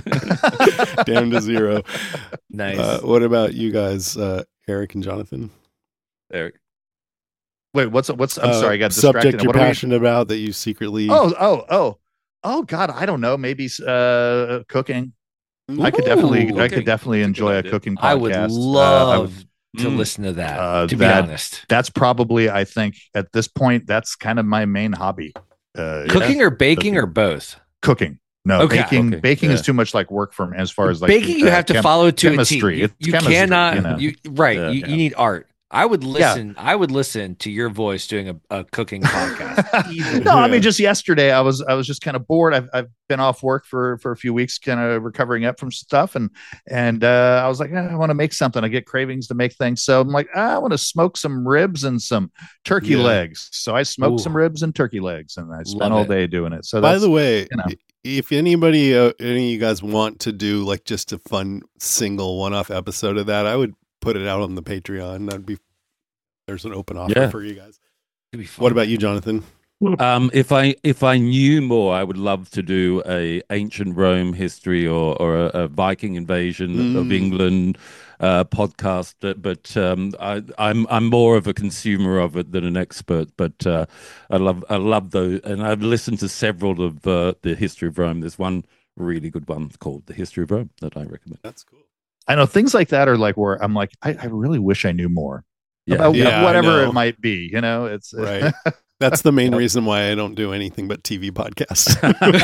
Down to 0. Nice. What about you guys, Eric and Jonathan? Eric. Wait, what's? I'm sorry, I got distracted. Subject you're What are we- passionate about that you secretly. Oh, God, I don't know. Maybe cooking. I could definitely enjoy a cooking podcast. I would love to listen to that. To be honest, That's probably, I think, at this point, that's kind of my main hobby. cooking or baking or both. Cooking. No, Okay. baking is Yeah. too much like work for me as far as like Baking, you have to follow to chemistry. a T. It's You chemistry, cannot. you know. Yeah. You need art. I would listen. I would listen to your voice doing a cooking podcast. No, I mean, just yesterday I was just kind of bored. I've been off work for a few weeks, kind of recovering up from stuff, and I was like, I want to make something. I get cravings to make things, so I'm like, I want to smoke some ribs and some turkey legs. So I smoked some ribs and turkey legs, and I spent all day doing it. So by that's, the way, you know. if anybody, any of you guys want to do like just a fun single one-off episode of that, I would put it out on the Patreon. There's an open offer for you guys. What about you, Jonathan? If I knew more, I would love to do a ancient Rome history or a Viking invasion of England podcast. But I'm more of a consumer of it than an expert. But I love those, and I've listened to several of the history of Rome. There's one really good one called The History of Rome that I recommend. That's cool. I know things like that are like where I'm like, I really wish I knew more about Yeah, whatever I know. it might be. You know, it's Right. That's the main reason why I don't do anything but TV podcasts.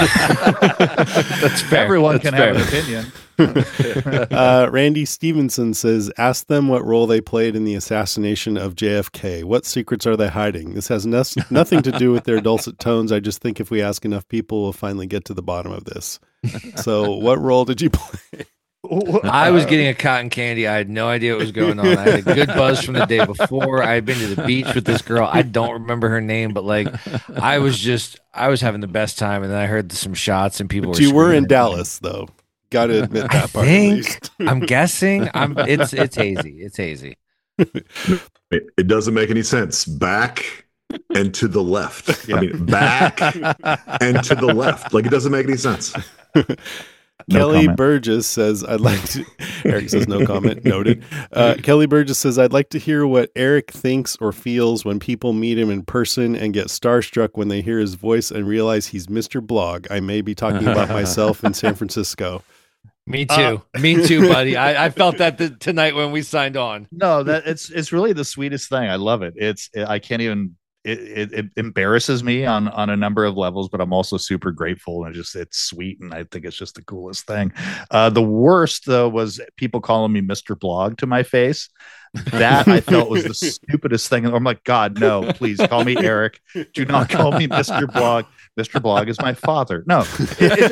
That's fair. Everyone That's can have an opinion. Randy Stevenson says, ask them what role they played in the assassination of JFK. What secrets are they hiding? This has nothing to do with their dulcet tones. I just think if we ask enough people, we'll finally get to the bottom of this. So what role did you play? I was getting a cotton candy. I had no idea what was going on. I had a good buzz from the day before. I had been to the beach with this girl. I don't remember her name, but like I was having the best time. And then I heard some shots and people But were you were in screaming. Dallas, though. Got to admit that part. At least. I'm guessing. It's hazy. It's hazy. It doesn't make any sense. Back and to the left. I mean, back and to the left. Like, it doesn't make any sense. Kelly comment. Burgess says, I'd like to. Eric says, no comment. Noted. Kelly Burgess says, I'd like to hear what Eric thinks or feels when people meet him in person and get starstruck when they hear his voice and realize he's Mr. Blog. I may be talking about myself in San Francisco. Me too. Me too, buddy. I felt that tonight when we signed on. No, that it's really the sweetest thing. I love it. I can't even. It embarrasses me on a number of levels, but I'm also super grateful, and it's sweet, and I think it's just the coolest thing. The worst though was people calling me Mr. Blog to my face. That I felt was the stupidest thing. I'm like, God, no, please call me Eric. Do not call me Mr. Blog. Mr. Blog is my father. No, it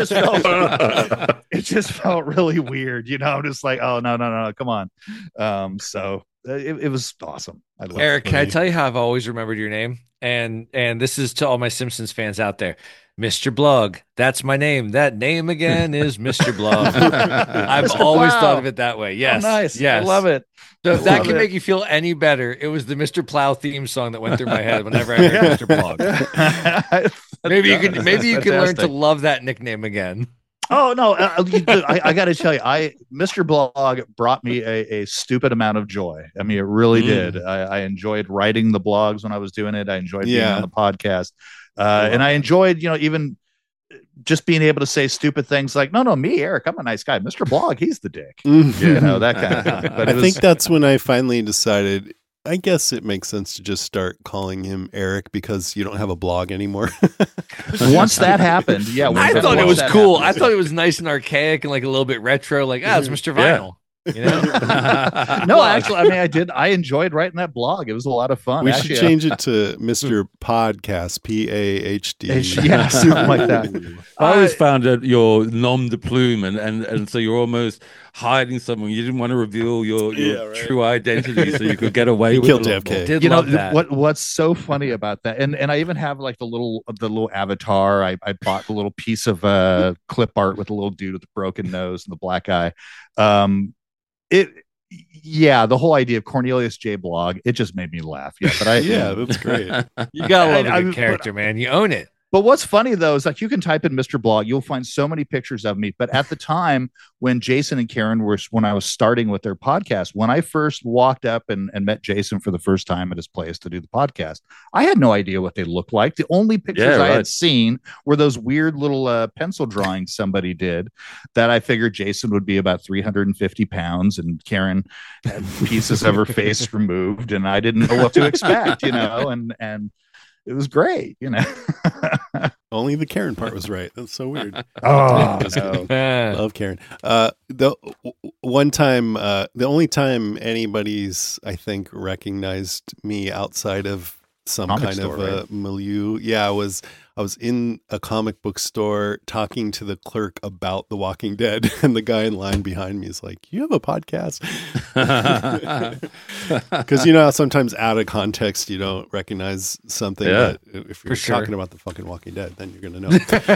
just felt really weird. You know, I'm just like, oh no, come on. So it was awesome. I love Eric, can I tell you how I've always remembered your name? And this is to all my Simpsons fans out there. Mr. Blog, that's my name. That name again is Mr. Blog. I've Mr. always Plow. thought of it that way. Yes. Oh, nice. Yes. I love it. So if that Love can it. make you feel any better, it was the Mr. Plow theme song that went through my head whenever I heard Mr. Blog. Maybe you can learn to love that nickname again. Oh no, I got to tell you, Mr. Blog brought me a stupid amount of joy. I mean, it really did. I enjoyed writing the blogs when I was doing it. I enjoyed being on the podcast, and I enjoyed, even just being able to say stupid things like, no, me, Eric, I'm a nice guy. Mr. Blog, he's the dick. That kind of thing. But I think that's when I finally decided, I guess it makes sense to just start calling him Eric because you don't have a blog anymore. once that happened, yeah. I thought it was cool. I thought it was nice and archaic and like a little bit retro. Like, it's Mr. Vinyl. You know? No, actually, I mean, I enjoyed writing that blog. It was a lot of fun. We should change it to Mr. Podcast, PAHD. Yeah, something like that. I always found that your nom de plume, and so you're almost hiding something. You didn't want to reveal your true identity, so you could get away with killed it. JFK. What's so funny about that, and I even have like the little avatar. I bought the little piece of clip art with the little dude with the broken nose and the black eye. The whole idea of Cornelius J. Blog, it just made me laugh. Yeah, but that's great. You gotta love a good character, man. You own it. But what's funny though is like you can type in Mr. Blog, you'll find so many pictures of me. But at the time when Jason and Karen when I was starting with their podcast, when I first walked up and met Jason for the first time at his place to do the podcast, I had no idea what they looked like. The only pictures I had seen were those weird little pencil drawings somebody did that I figured Jason would be about 350 pounds and Karen had pieces of her face removed, and I didn't know what to expect, and it was great, Only the Karen part was right. That's so weird. Oh, love Karen. The only time anybody's, I think, recognized me outside of some comic kind store, of a milieu. Yeah, I was in a comic book store talking to the clerk about The Walking Dead, and the guy in line behind me is like, "You have a podcast?" Because how sometimes out of context you don't recognize something. Yeah, but if you're talking about the fucking Walking Dead, then you're gonna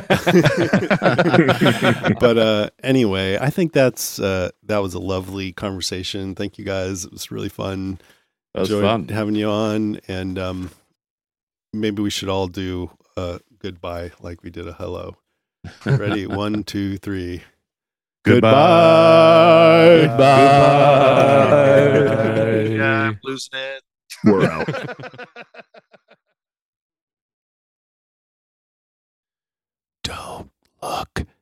know. But anyway, I think that was a lovely conversation. Thank you guys. It was really fun. That was fun having you on, and maybe we should all do goodbye like we did a hello. Ready? 1, 2, 3. Goodbye. Goodbye. Yeah, I'm losing it. We're out. Don't look